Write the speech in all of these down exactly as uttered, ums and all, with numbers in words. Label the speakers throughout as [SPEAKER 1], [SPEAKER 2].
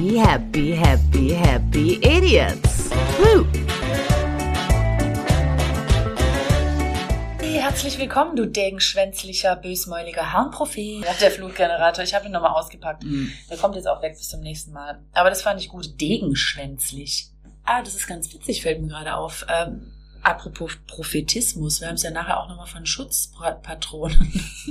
[SPEAKER 1] Happy, happy, happy, happy Idiots. Woo!
[SPEAKER 2] Herzlich willkommen, du degenschwänzlicher, bösmäuliger Harnprophet. Der Flutgenerator, ich habe ihn nochmal ausgepackt. Mm. Der kommt jetzt auch weg bis zum nächsten Mal. Aber das fand ich gut, degenschwänzlich. Ah, das ist ganz witzig, fällt mir gerade auf. Ähm, apropos Prophetismus, wir haben es ja nachher auch nochmal von Schutzpatronen,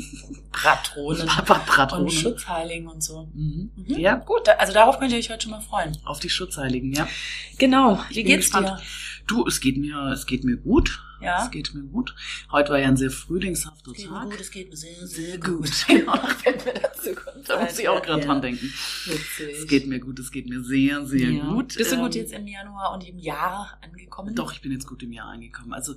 [SPEAKER 2] Patronen
[SPEAKER 3] Patronen
[SPEAKER 2] und Schutzheiligen und so.
[SPEAKER 3] Mhm.
[SPEAKER 2] Mhm.
[SPEAKER 3] Ja,
[SPEAKER 2] gut, also darauf könnt ihr euch heute schon mal freuen.
[SPEAKER 3] Auf die Schutzheiligen, ja.
[SPEAKER 2] Genau, wie
[SPEAKER 3] Ich bin
[SPEAKER 2] geht's
[SPEAKER 3] gespannt.
[SPEAKER 2] dir?
[SPEAKER 3] Du, es geht mir, es geht mir gut.
[SPEAKER 2] Ja.
[SPEAKER 3] Es geht mir gut. Heute war ja ein sehr frühlingshafter
[SPEAKER 2] Es geht
[SPEAKER 3] Tag.
[SPEAKER 2] mir gut, es geht mir sehr, sehr gut.
[SPEAKER 3] Genau.
[SPEAKER 2] Wenn wir dazu kommen.
[SPEAKER 3] Da muss ich auch gerade
[SPEAKER 2] Ja.
[SPEAKER 3] dran denken.
[SPEAKER 2] Witzig.
[SPEAKER 3] Es geht mir gut, es geht mir sehr, sehr
[SPEAKER 2] Ja.
[SPEAKER 3] gut.
[SPEAKER 2] Bist du gut
[SPEAKER 3] Ähm,
[SPEAKER 2] jetzt im Januar und im Jahr angekommen?
[SPEAKER 3] Doch, ich bin jetzt gut im Jahr angekommen. Also,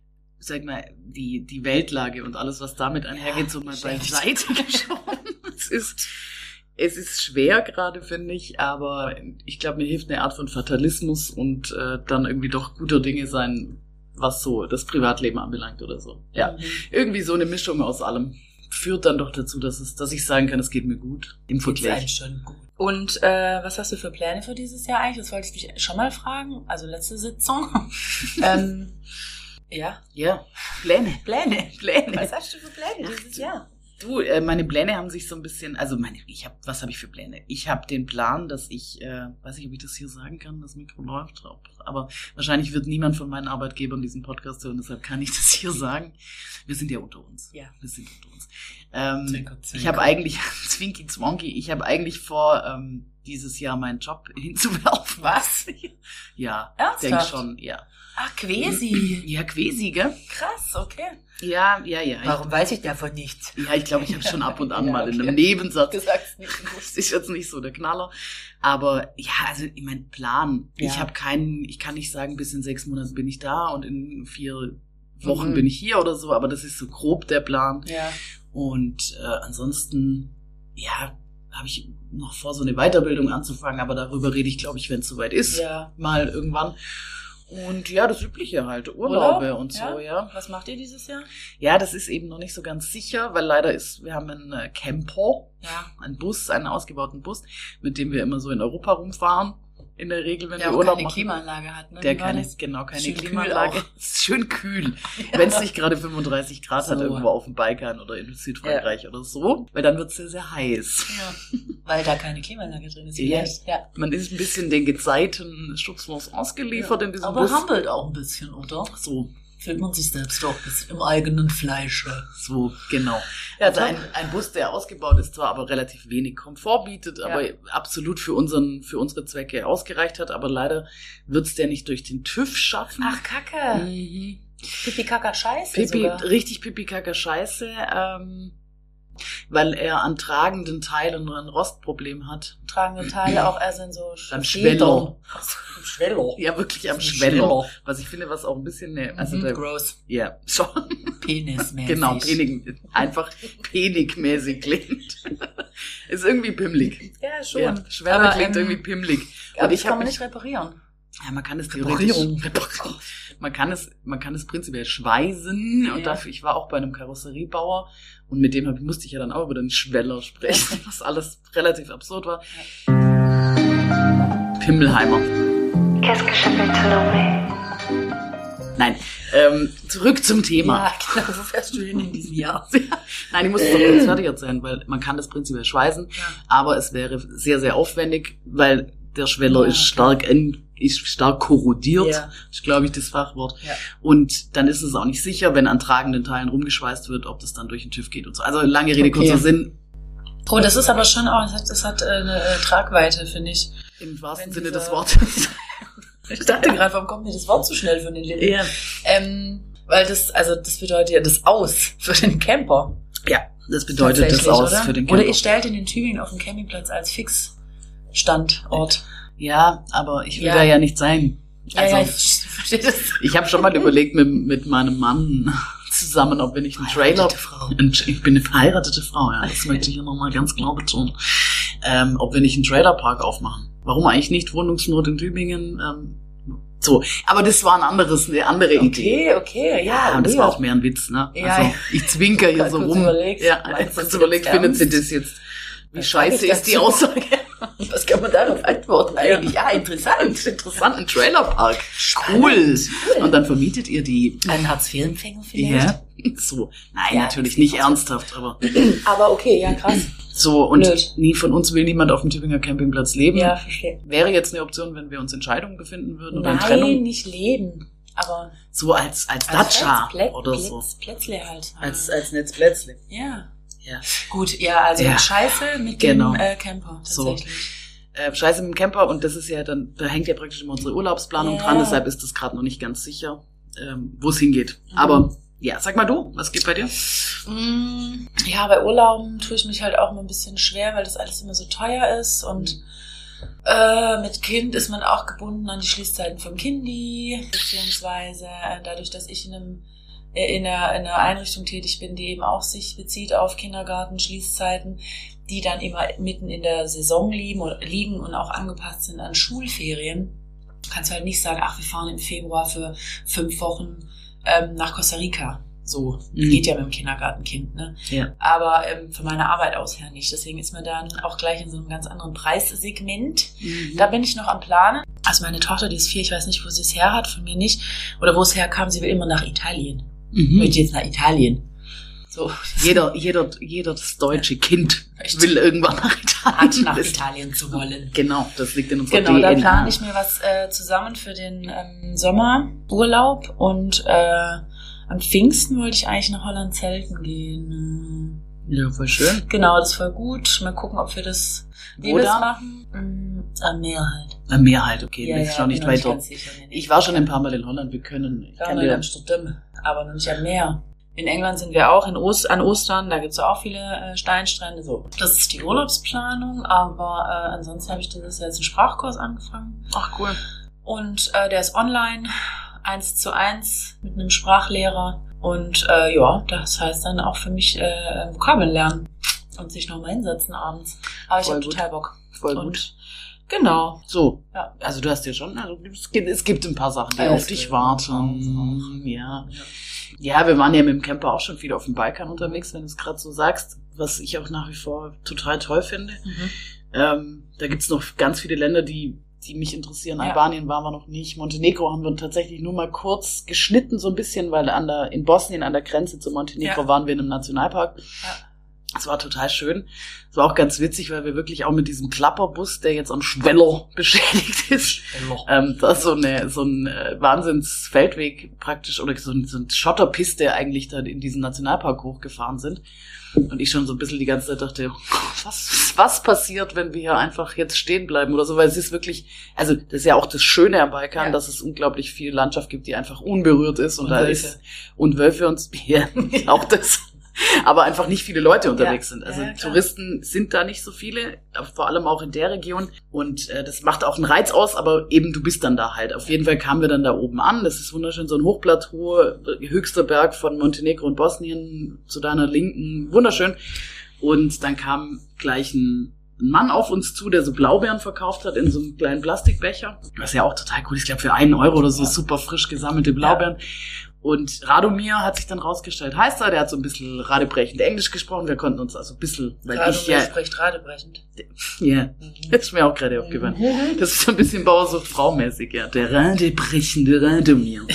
[SPEAKER 3] sag mal, die, die Weltlage und alles, was damit einhergeht, so mal
[SPEAKER 2] schlecht.
[SPEAKER 3] beiseite geschoben. Es ist, es ist schwer gerade, finde ich, aber ich glaube, mir hilft eine Art von Fatalismus und äh, dann irgendwie doch guter Dinge sein, was so das Privatleben anbelangt oder so. Ja,
[SPEAKER 2] Mhm.
[SPEAKER 3] irgendwie so eine Mischung aus allem führt dann doch dazu, dass es, dass ich sagen kann, es geht mir gut im
[SPEAKER 2] Geht's einem
[SPEAKER 3] Vergleich.
[SPEAKER 2] schon gut. Und äh, was hast du für Pläne für dieses Jahr eigentlich? Das wollte ich dich schon mal fragen. Also letzte Sitzung. ähm, ja.
[SPEAKER 3] Ja, Pläne.
[SPEAKER 2] Pläne.
[SPEAKER 3] Pläne.
[SPEAKER 2] Was hast du für Pläne dieses Jahr?
[SPEAKER 3] Du, äh, meine Pläne haben sich so ein bisschen, also meine, ich habe, was habe ich für Pläne? Ich habe den Plan, dass ich, äh, weiß nicht, ob ich das hier sagen kann, das Mikro läuft, ob, aber wahrscheinlich wird niemand von meinen Arbeitgebern diesen Podcast hören, deshalb kann ich das hier sagen. Wir sind ja unter uns.
[SPEAKER 2] Ja.
[SPEAKER 3] Wir sind unter uns. Ähm,
[SPEAKER 2] Zwinker, zwinker.
[SPEAKER 3] Ich habe eigentlich, Zwinky Zwonky, ich habe eigentlich vor, ähm, dieses Jahr meinen Job hinzuwerfen.
[SPEAKER 2] Was?
[SPEAKER 3] Ja,
[SPEAKER 2] Ernsthaft?
[SPEAKER 3] denk schon, ja.
[SPEAKER 2] Ah, Quesi.
[SPEAKER 3] Ja, quasi, gell?
[SPEAKER 2] Krass, okay.
[SPEAKER 3] Ja, ja, ja.
[SPEAKER 2] Warum weiß ich davon nichts?
[SPEAKER 3] Ja, ich glaube, ich habe schon ab und an
[SPEAKER 2] Ja,
[SPEAKER 3] mal in
[SPEAKER 2] okay.
[SPEAKER 3] einem Nebensatz.
[SPEAKER 2] Du sagst nicht
[SPEAKER 3] Das ist jetzt nicht so der Knaller. Aber ja, also ich mein Plan.
[SPEAKER 2] Ja.
[SPEAKER 3] Ich habe keinen, ich kann nicht sagen, bis in sechs Monaten bin ich da und in vier Wochen
[SPEAKER 2] Mhm.
[SPEAKER 3] bin ich hier oder so, aber das ist so grob der Plan.
[SPEAKER 2] Ja.
[SPEAKER 3] Und äh, ansonsten, ja, habe ich noch vor, so eine Weiterbildung anzufangen, aber darüber rede ich, glaube ich, wenn es soweit ist.
[SPEAKER 2] Ja.
[SPEAKER 3] Mal irgendwann. Und ja, das Übliche halt, Urlaube
[SPEAKER 2] Urlaub?
[SPEAKER 3] und so,
[SPEAKER 2] Ja.
[SPEAKER 3] ja.
[SPEAKER 2] Was macht ihr dieses Jahr?
[SPEAKER 3] Ja, das ist eben noch nicht so ganz sicher, weil leider ist, wir haben einen äh, Camper,
[SPEAKER 2] Ja.
[SPEAKER 3] einen Bus, einen ausgebauten Bus, mit dem wir immer so in Europa rumfahren. In der Regel, wenn
[SPEAKER 2] Der
[SPEAKER 3] wir
[SPEAKER 2] auch
[SPEAKER 3] Urlaub
[SPEAKER 2] keine
[SPEAKER 3] machen.
[SPEAKER 2] Klimaanlage hat, ne?
[SPEAKER 3] Der
[SPEAKER 2] Wie war
[SPEAKER 3] keine,
[SPEAKER 2] das?
[SPEAKER 3] genau, keine
[SPEAKER 2] Schön kühl
[SPEAKER 3] Klimaanlage.
[SPEAKER 2] auch.
[SPEAKER 3] Es ist schön kühl.
[SPEAKER 2] Ja.
[SPEAKER 3] Wenn es nicht gerade fünfunddreißig Grad hat,
[SPEAKER 2] So.
[SPEAKER 3] irgendwo auf dem Balkan oder in Südfrankreich oder so, weil dann wird es sehr, sehr heiß.
[SPEAKER 2] Ja. Weil da keine Klimaanlage drin ist.
[SPEAKER 3] Ja.
[SPEAKER 2] Vielleicht. Ja.
[SPEAKER 3] Man ist ein bisschen den Gezeiten schutzlos ausgeliefert in diesem
[SPEAKER 2] Aber
[SPEAKER 3] Bus.
[SPEAKER 2] humbelt auch ein bisschen, oder?
[SPEAKER 3] So,
[SPEAKER 2] Fühlt man sich selbst doch im eigenen Fleisch.
[SPEAKER 3] so, genau. Also ein, ein Bus, der ausgebaut ist, zwar aber relativ wenig Komfort bietet,
[SPEAKER 2] Ja.
[SPEAKER 3] aber absolut für unseren, für unsere Zwecke ausgereicht hat, aber leider wird's der nicht durch den TÜV schaffen.
[SPEAKER 2] Ach, Kacke.
[SPEAKER 3] Mhm.
[SPEAKER 2] Pipi, Kaka, Scheiße
[SPEAKER 3] Pipi,
[SPEAKER 2] sogar.
[SPEAKER 3] richtig Pipi-Kaka Scheiße, ähm, weil er an tragenden Teilen ein Rostproblem hat.
[SPEAKER 2] Tragende Teile auch erst in so
[SPEAKER 3] Beim
[SPEAKER 2] Federn.
[SPEAKER 3] Schweller.
[SPEAKER 2] Am Schweller.
[SPEAKER 3] Ja, wirklich am
[SPEAKER 2] Das ist ein
[SPEAKER 3] Schweller.
[SPEAKER 2] Schweller.
[SPEAKER 3] Was ich finde, was auch ein bisschen, ne, also
[SPEAKER 2] Mhm,
[SPEAKER 3] der,
[SPEAKER 2] gross.
[SPEAKER 3] ja, schon.
[SPEAKER 2] Penismäßig.
[SPEAKER 3] Genau, penig, einfach penigmäßig klingt. Ist irgendwie pimmelig.
[SPEAKER 2] Ja, schon.
[SPEAKER 3] Ja, Schweller
[SPEAKER 2] Aber,
[SPEAKER 3] klingt
[SPEAKER 2] ähm,
[SPEAKER 3] irgendwie pimmelig.
[SPEAKER 2] Aber
[SPEAKER 3] Und
[SPEAKER 2] das
[SPEAKER 3] ich
[SPEAKER 2] kann
[SPEAKER 3] habe
[SPEAKER 2] man
[SPEAKER 3] mich,
[SPEAKER 2] nicht reparieren.
[SPEAKER 3] ja, man kann es theoretisch,
[SPEAKER 2] Reparierung.
[SPEAKER 3] man kann es, man kann es prinzipiell schweißen und
[SPEAKER 2] Ja.
[SPEAKER 3] dafür, ich war auch bei einem Karosseriebauer und mit dem hab, musste ich ja dann auch über den Schweller sprechen, was alles relativ absurd war. Pimmelheimer.
[SPEAKER 4] Qu'est-ce que j'appelle te nommer?
[SPEAKER 3] Nein, ähm, zurück zum Thema.
[SPEAKER 2] Ja, genau. Wo fährst du hin in diesem Jahr?
[SPEAKER 3] Nein, ich muss es doch kurz fertig erzählen, weil man kann das prinzipiell schweißen,
[SPEAKER 2] Ja.
[SPEAKER 3] aber es wäre sehr, sehr aufwendig, weil der Schweller
[SPEAKER 2] Ja,
[SPEAKER 3] ist
[SPEAKER 2] okay.
[SPEAKER 3] stark en, ist stark korrodiert,
[SPEAKER 2] Ja.
[SPEAKER 3] ist, glaube ich, das Fachwort.
[SPEAKER 2] Ja.
[SPEAKER 3] Und dann ist es auch nicht sicher, wenn an tragenden Teilen rumgeschweißt wird, ob das dann durch den TÜV geht und so. Also lange Rede,
[SPEAKER 2] Okay.
[SPEAKER 3] kurzer Sinn.
[SPEAKER 2] Oh, das ist aber schon auch, das hat, das hat äh, eine äh, Tragweite, finde ich.
[SPEAKER 3] Im wahrsten
[SPEAKER 2] Wenn
[SPEAKER 3] Sinne
[SPEAKER 2] dieser-
[SPEAKER 3] des Wortes.
[SPEAKER 2] Ich dachte gerade, warum kommt mir das Wort so schnell von den Lippen?
[SPEAKER 3] Ja.
[SPEAKER 2] Ähm, weil das, also das bedeutet ja das Aus für den Camper.
[SPEAKER 3] Ja, das bedeutet das
[SPEAKER 2] Tatsächlich,
[SPEAKER 3] aus
[SPEAKER 2] oder?
[SPEAKER 3] für den Camper.
[SPEAKER 2] Oder ihr stellt ihn in Tübingen auf dem Campingplatz als Fixstandort.
[SPEAKER 3] Ja, aber ich will
[SPEAKER 2] Ja.
[SPEAKER 3] da ja nicht sein. Also,
[SPEAKER 2] ja, ja, ich verstehe das.
[SPEAKER 3] ich habe schon mal überlegt mit, mit meinem Mann zusammen, ob wir nicht einen Trailer...
[SPEAKER 2] Verheiratete Frau.
[SPEAKER 3] Ich bin eine verheiratete Frau, ja, das möchte ich hier nochmal ganz klar betonen. Ähm, ob wir nicht einen Trailerpark aufmachen. Warum eigentlich nicht? Wohnungsnot in Tübingen. Ähm, so, aber das war ein anderes, eine andere Idee.
[SPEAKER 2] Okay, okay, ja.
[SPEAKER 3] Ja, und das
[SPEAKER 2] okay.
[SPEAKER 3] war auch mehr ein Witz, ne?
[SPEAKER 2] Ja,
[SPEAKER 3] also
[SPEAKER 2] ja.
[SPEAKER 3] ich zwinker hier
[SPEAKER 2] Gerade
[SPEAKER 3] so
[SPEAKER 2] kurz
[SPEAKER 3] rum.
[SPEAKER 2] überlegt,
[SPEAKER 3] ja,
[SPEAKER 2] meinst du
[SPEAKER 3] kurz
[SPEAKER 2] das
[SPEAKER 3] überlegt,
[SPEAKER 2] jetzt
[SPEAKER 3] findet sie
[SPEAKER 2] ernst?
[SPEAKER 3] das jetzt? Wie
[SPEAKER 2] Was
[SPEAKER 3] scheiße
[SPEAKER 2] sag ich
[SPEAKER 3] ist die
[SPEAKER 2] dazu?
[SPEAKER 3] Aussage?
[SPEAKER 2] Was kann man darauf antworten eigentlich? Ja, interessant.
[SPEAKER 3] Interessant, ein Trailerpark. Cool. Und dann vermietet ihr die...
[SPEAKER 2] Ein Hartz-vier-Empfänger vielleicht?
[SPEAKER 3] Ja, so. Nein,
[SPEAKER 2] Ja,
[SPEAKER 3] natürlich
[SPEAKER 2] das
[SPEAKER 3] nicht
[SPEAKER 2] ist
[SPEAKER 3] ernsthaft, aber
[SPEAKER 2] Aber okay, ja, krass.
[SPEAKER 3] so. Und
[SPEAKER 2] Blöd.
[SPEAKER 3] nie von uns will niemand auf dem Tübinger Campingplatz leben.
[SPEAKER 2] Ja, verstehe.
[SPEAKER 3] Wäre jetzt eine Option, wenn wir uns in Scheidung befinden würden oder in Trennung.
[SPEAKER 2] Nein, nicht leben. Aber
[SPEAKER 3] So als, als
[SPEAKER 2] als
[SPEAKER 3] Datscha
[SPEAKER 2] Plätz-
[SPEAKER 3] oder
[SPEAKER 2] Plätz-
[SPEAKER 3] so.
[SPEAKER 2] Plätzle halt.
[SPEAKER 3] Als, als Netzplätzle.
[SPEAKER 2] Ja.
[SPEAKER 3] Ja.
[SPEAKER 2] Gut, ja, also
[SPEAKER 3] Ja.
[SPEAKER 2] Scheiße mit
[SPEAKER 3] Genau.
[SPEAKER 2] dem äh, Camper
[SPEAKER 3] So.
[SPEAKER 2] tatsächlich.
[SPEAKER 3] Äh, Scheiße mit dem Camper und das ist ja dann, da hängt ja praktisch immer unsere Urlaubsplanung
[SPEAKER 2] Ja.
[SPEAKER 3] dran, deshalb ist das gerade noch nicht ganz sicher, ähm, wo es hingeht. Aber ja, sag mal du, was geht bei dir?
[SPEAKER 2] Mm, Ja, bei Urlauben tue ich mich halt auch immer ein bisschen schwer, weil das alles immer so teuer ist und äh, mit Kind ist man auch gebunden an die Schließzeiten vom Kindi, beziehungsweise äh, dadurch, dass ich in einem äh, in einer, in einer Einrichtung tätig bin, die eben auch sich bezieht auf Kindergarten, Schließzeiten, die dann immer mitten in der Saison liegen, oder, liegen und auch angepasst sind an Schulferien. Kannst du halt nicht sagen, ach, wir fahren im Februar für fünf Wochen ähm, nach Costa Rica. So,
[SPEAKER 3] Mhm.
[SPEAKER 2] geht ja mit dem Kindergartenkind, ne?
[SPEAKER 3] Ja.
[SPEAKER 2] Aber ähm, von meiner Arbeit aus her nicht. Deswegen ist man dann auch gleich in so einem ganz anderen Preissegment. Da bin ich noch am Planen. Also meine Tochter, die ist vier, ich weiß nicht, wo sie es her hat, von mir nicht. Oder wo es herkam, sie will immer nach Italien.
[SPEAKER 3] Mhm.
[SPEAKER 2] Möchte jetzt nach Italien. So.
[SPEAKER 3] Jeder, jeder, jeder das deutsche Kind
[SPEAKER 2] Echt?
[SPEAKER 3] will irgendwann nach
[SPEAKER 2] Hat
[SPEAKER 3] Italien.
[SPEAKER 2] nach
[SPEAKER 3] Das-
[SPEAKER 2] Italien zu wollen.
[SPEAKER 3] Genau, das liegt in unserer
[SPEAKER 2] Genau, da
[SPEAKER 3] D N A.
[SPEAKER 2] plane ich mir was äh, zusammen für den ähm, Sommerurlaub und äh, am Pfingsten wollte ich eigentlich nach Holland zelten gehen.
[SPEAKER 3] Ja, voll schön.
[SPEAKER 2] Genau, das ist voll gut. Mal gucken, ob wir das, wie
[SPEAKER 3] Wo
[SPEAKER 2] wir das
[SPEAKER 3] da?
[SPEAKER 2] machen. Mm, am Meer halt.
[SPEAKER 3] Am Meer halt, okay, das ist schon nicht
[SPEAKER 2] bin noch
[SPEAKER 3] weiter.
[SPEAKER 2] ganz sicher. Nee, nee.
[SPEAKER 3] Ich war schon ein paar Mal in Holland, wir können, ich
[SPEAKER 2] Ja,
[SPEAKER 3] kann
[SPEAKER 2] in
[SPEAKER 3] dir,
[SPEAKER 2] Amsterdam, aber noch nicht am Meer. In England sind wir auch in Ost, an Ostern, da gibt's auch viele äh, Steinstrände. So, das ist die Urlaubsplanung, aber äh, ansonsten habe ich dieses Jahr jetzt einen Sprachkurs angefangen.
[SPEAKER 3] ach cool.
[SPEAKER 2] Und äh, der ist online, eins zu eins mit einem Sprachlehrer. Und äh, ja, das heißt dann auch für mich äh, Vokabeln lernen und sich nochmal hinsetzen abends. Aber ich
[SPEAKER 3] Voll
[SPEAKER 2] habe
[SPEAKER 3] gut.
[SPEAKER 2] total Bock.
[SPEAKER 3] Voll
[SPEAKER 2] Und
[SPEAKER 3] gut.
[SPEAKER 2] genau.
[SPEAKER 3] So,
[SPEAKER 2] Ja.
[SPEAKER 3] also du hast ja schon, also es gibt, es gibt ein paar Sachen, die
[SPEAKER 2] Alles
[SPEAKER 3] auf dich
[SPEAKER 2] gut.
[SPEAKER 3] warten. Ja. Ja, wir waren ja mit dem Camper auch schon viel auf dem Balkan unterwegs, wenn du es gerade so sagst, was ich auch nach wie vor total toll finde.
[SPEAKER 2] Mhm.
[SPEAKER 3] Ähm, da gibt's noch ganz viele Länder, die die mich interessieren.
[SPEAKER 2] Ja.
[SPEAKER 3] Albanien waren wir noch nicht. Montenegro haben wir tatsächlich nur mal kurz geschnitten, so ein bisschen, weil an der, in Bosnien an der Grenze zu Montenegro
[SPEAKER 2] Ja.
[SPEAKER 3] waren wir in einem Nationalpark.
[SPEAKER 2] Ja.
[SPEAKER 3] Es war total schön. Es war auch ganz witzig, weil wir wirklich auch mit diesem Klapperbus, der jetzt am Schweller beschädigt ist, ähm, da so eine so ein äh, Wahnsinnsfeldweg praktisch oder so, ein, so eine Schotterpiste eigentlich da in diesen Nationalpark hochgefahren sind. Und ich schon so ein bisschen die ganze Zeit dachte, was, was passiert, wenn wir hier einfach jetzt stehen bleiben oder so, weil es ist wirklich, also das ist ja auch das Schöne am Balkan,
[SPEAKER 2] Ja.
[SPEAKER 3] dass es unglaublich viel Landschaft gibt, die einfach unberührt ist und,
[SPEAKER 2] Und
[SPEAKER 3] da
[SPEAKER 2] Wölfe.
[SPEAKER 3] ist, und Wölfe und, ja, auch das. Aber einfach nicht viele Leute unterwegs
[SPEAKER 2] Ja.
[SPEAKER 3] sind. Also
[SPEAKER 2] Ja, klar.
[SPEAKER 3] Touristen sind da nicht so viele, vor allem auch in der Region. Und äh, das macht auch einen Reiz aus, aber eben du bist dann da halt. Auf jeden Fall kamen wir dann da oben an. Das ist wunderschön, so ein Hochplateau, höchster Berg von Montenegro und Bosnien zu deiner Linken. Wunderschön. Und dann kam gleich ein ein Mann auf uns zu, der so Blaubeeren verkauft hat in so einem kleinen Plastikbecher. Was ja auch total cool ist. Ich glaube, für einen Euro oder so
[SPEAKER 2] Ja.
[SPEAKER 3] super frisch gesammelte Blaubeeren. Und Radomir hat sich dann rausgestellt, heißt er, der hat so ein bisschen radebrechend Englisch gesprochen. Wir konnten uns also ein bisschen, weil
[SPEAKER 2] Gerade
[SPEAKER 3] ich ja,
[SPEAKER 2] spricht radebrechend.
[SPEAKER 3] ja, das ist mir auch gerade aufgefallen. Das ist so ein bisschen Bauersucht-Frau-mäßig, ja. Der radebrechende Radomir.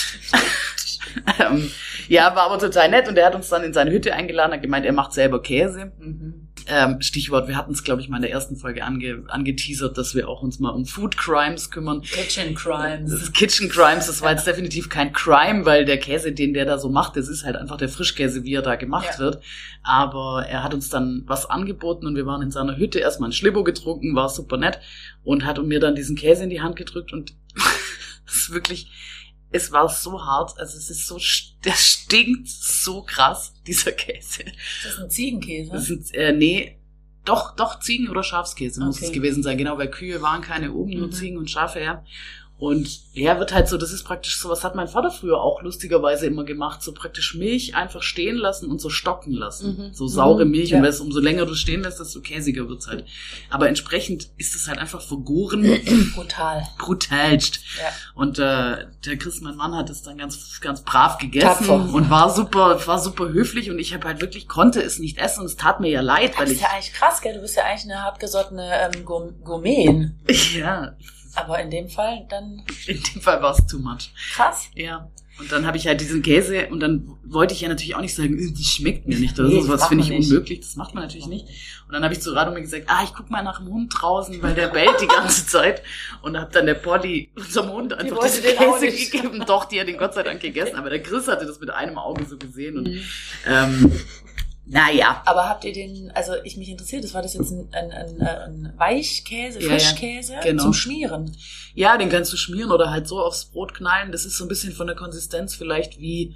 [SPEAKER 3] ähm, ja, war aber total nett und er hat uns dann in seine Hütte eingeladen, hat gemeint, er macht selber Käse.
[SPEAKER 2] Mhm.
[SPEAKER 3] Ähm, Stichwort, wir hatten es, glaube ich, mal in der ersten Folge ange, angeteasert, dass wir auch uns mal um Food Crimes kümmern.
[SPEAKER 2] Kitchen Crimes.
[SPEAKER 3] Das ist Kitchen Crimes, das war jetzt definitiv kein Crime, weil der Käse, den der da so macht, das ist halt einfach der Frischkäse, wie er da gemacht
[SPEAKER 2] Ja.
[SPEAKER 3] wird. Aber er hat uns dann was angeboten und wir waren in seiner Hütte, erstmal ein Schlibbo getrunken, war super nett und hat mir dann diesen Käse in die Hand gedrückt und es ist wirklich, es war so hart, also es ist so, der stinkt so krass, dieser Käse.
[SPEAKER 2] Das ist ein Ziegenkäse.
[SPEAKER 3] Das sind, äh, nee, doch, doch Ziegen- oder Schafskäse muss
[SPEAKER 2] Okay.
[SPEAKER 3] es gewesen sein, genau, weil Kühe waren keine oben, nur
[SPEAKER 2] Mhm.
[SPEAKER 3] Ziegen und Schafe, ja. Und ja, wird halt so, das ist praktisch so, was hat mein Vater früher auch lustigerweise immer gemacht, so praktisch Milch einfach stehen lassen und so stocken lassen. Mhm. So saure Milch. Mhm. Und ja. umso länger du stehen lässt, desto käsiger wird's halt. Aber entsprechend ist es halt einfach vergoren.
[SPEAKER 2] Brutal.
[SPEAKER 3] Brutalst.
[SPEAKER 2] Ja.
[SPEAKER 3] Und äh, der Chris, mein Mann, hat es dann ganz ganz brav gegessen
[SPEAKER 2] Tapfer.
[SPEAKER 3] und war super war super höflich. Und ich habe halt wirklich, konnte es nicht essen und es tat mir ja leid.
[SPEAKER 2] Das
[SPEAKER 3] weil
[SPEAKER 2] ist
[SPEAKER 3] ich
[SPEAKER 2] ja eigentlich krass, gell? Du bist ja eigentlich eine hartgesottene ähm, Gourmet.
[SPEAKER 3] Ja.
[SPEAKER 2] Aber in dem Fall dann...
[SPEAKER 3] In dem Fall war es too much.
[SPEAKER 2] Krass.
[SPEAKER 3] Ja. Und dann habe ich halt diesen Käse und dann wollte ich ja natürlich auch nicht sagen, die schmeckt mir nicht. Das
[SPEAKER 2] Nee,
[SPEAKER 3] ist was,
[SPEAKER 2] das
[SPEAKER 3] finde
[SPEAKER 2] macht
[SPEAKER 3] ich
[SPEAKER 2] man nicht.
[SPEAKER 3] unmöglich. Das macht man natürlich nicht. Und dann habe ich zu Radomir gesagt, ah, ich guck mal nach dem Hund draußen, weil der bellt die ganze Zeit. Und habe dann der Polly, unserem Hund, einfach
[SPEAKER 2] wollte
[SPEAKER 3] diesen
[SPEAKER 2] den auch
[SPEAKER 3] Käse
[SPEAKER 2] nicht.
[SPEAKER 3] gegeben. Doch, die hat den Gott sei Dank gegessen. Aber der Chris hatte das mit einem Auge so gesehen. Und
[SPEAKER 2] Mhm.
[SPEAKER 3] ähm, naja.
[SPEAKER 2] Aber habt ihr den, also ich mich interessiert, das war das jetzt ein, ein, ein, ein Weichkäse,
[SPEAKER 3] Ja, ja.
[SPEAKER 2] Frischkäse
[SPEAKER 3] Genau.
[SPEAKER 2] zum Schmieren?
[SPEAKER 3] Ja, den kannst du schmieren oder halt so aufs Brot knallen. Das ist so ein bisschen von der Konsistenz vielleicht wie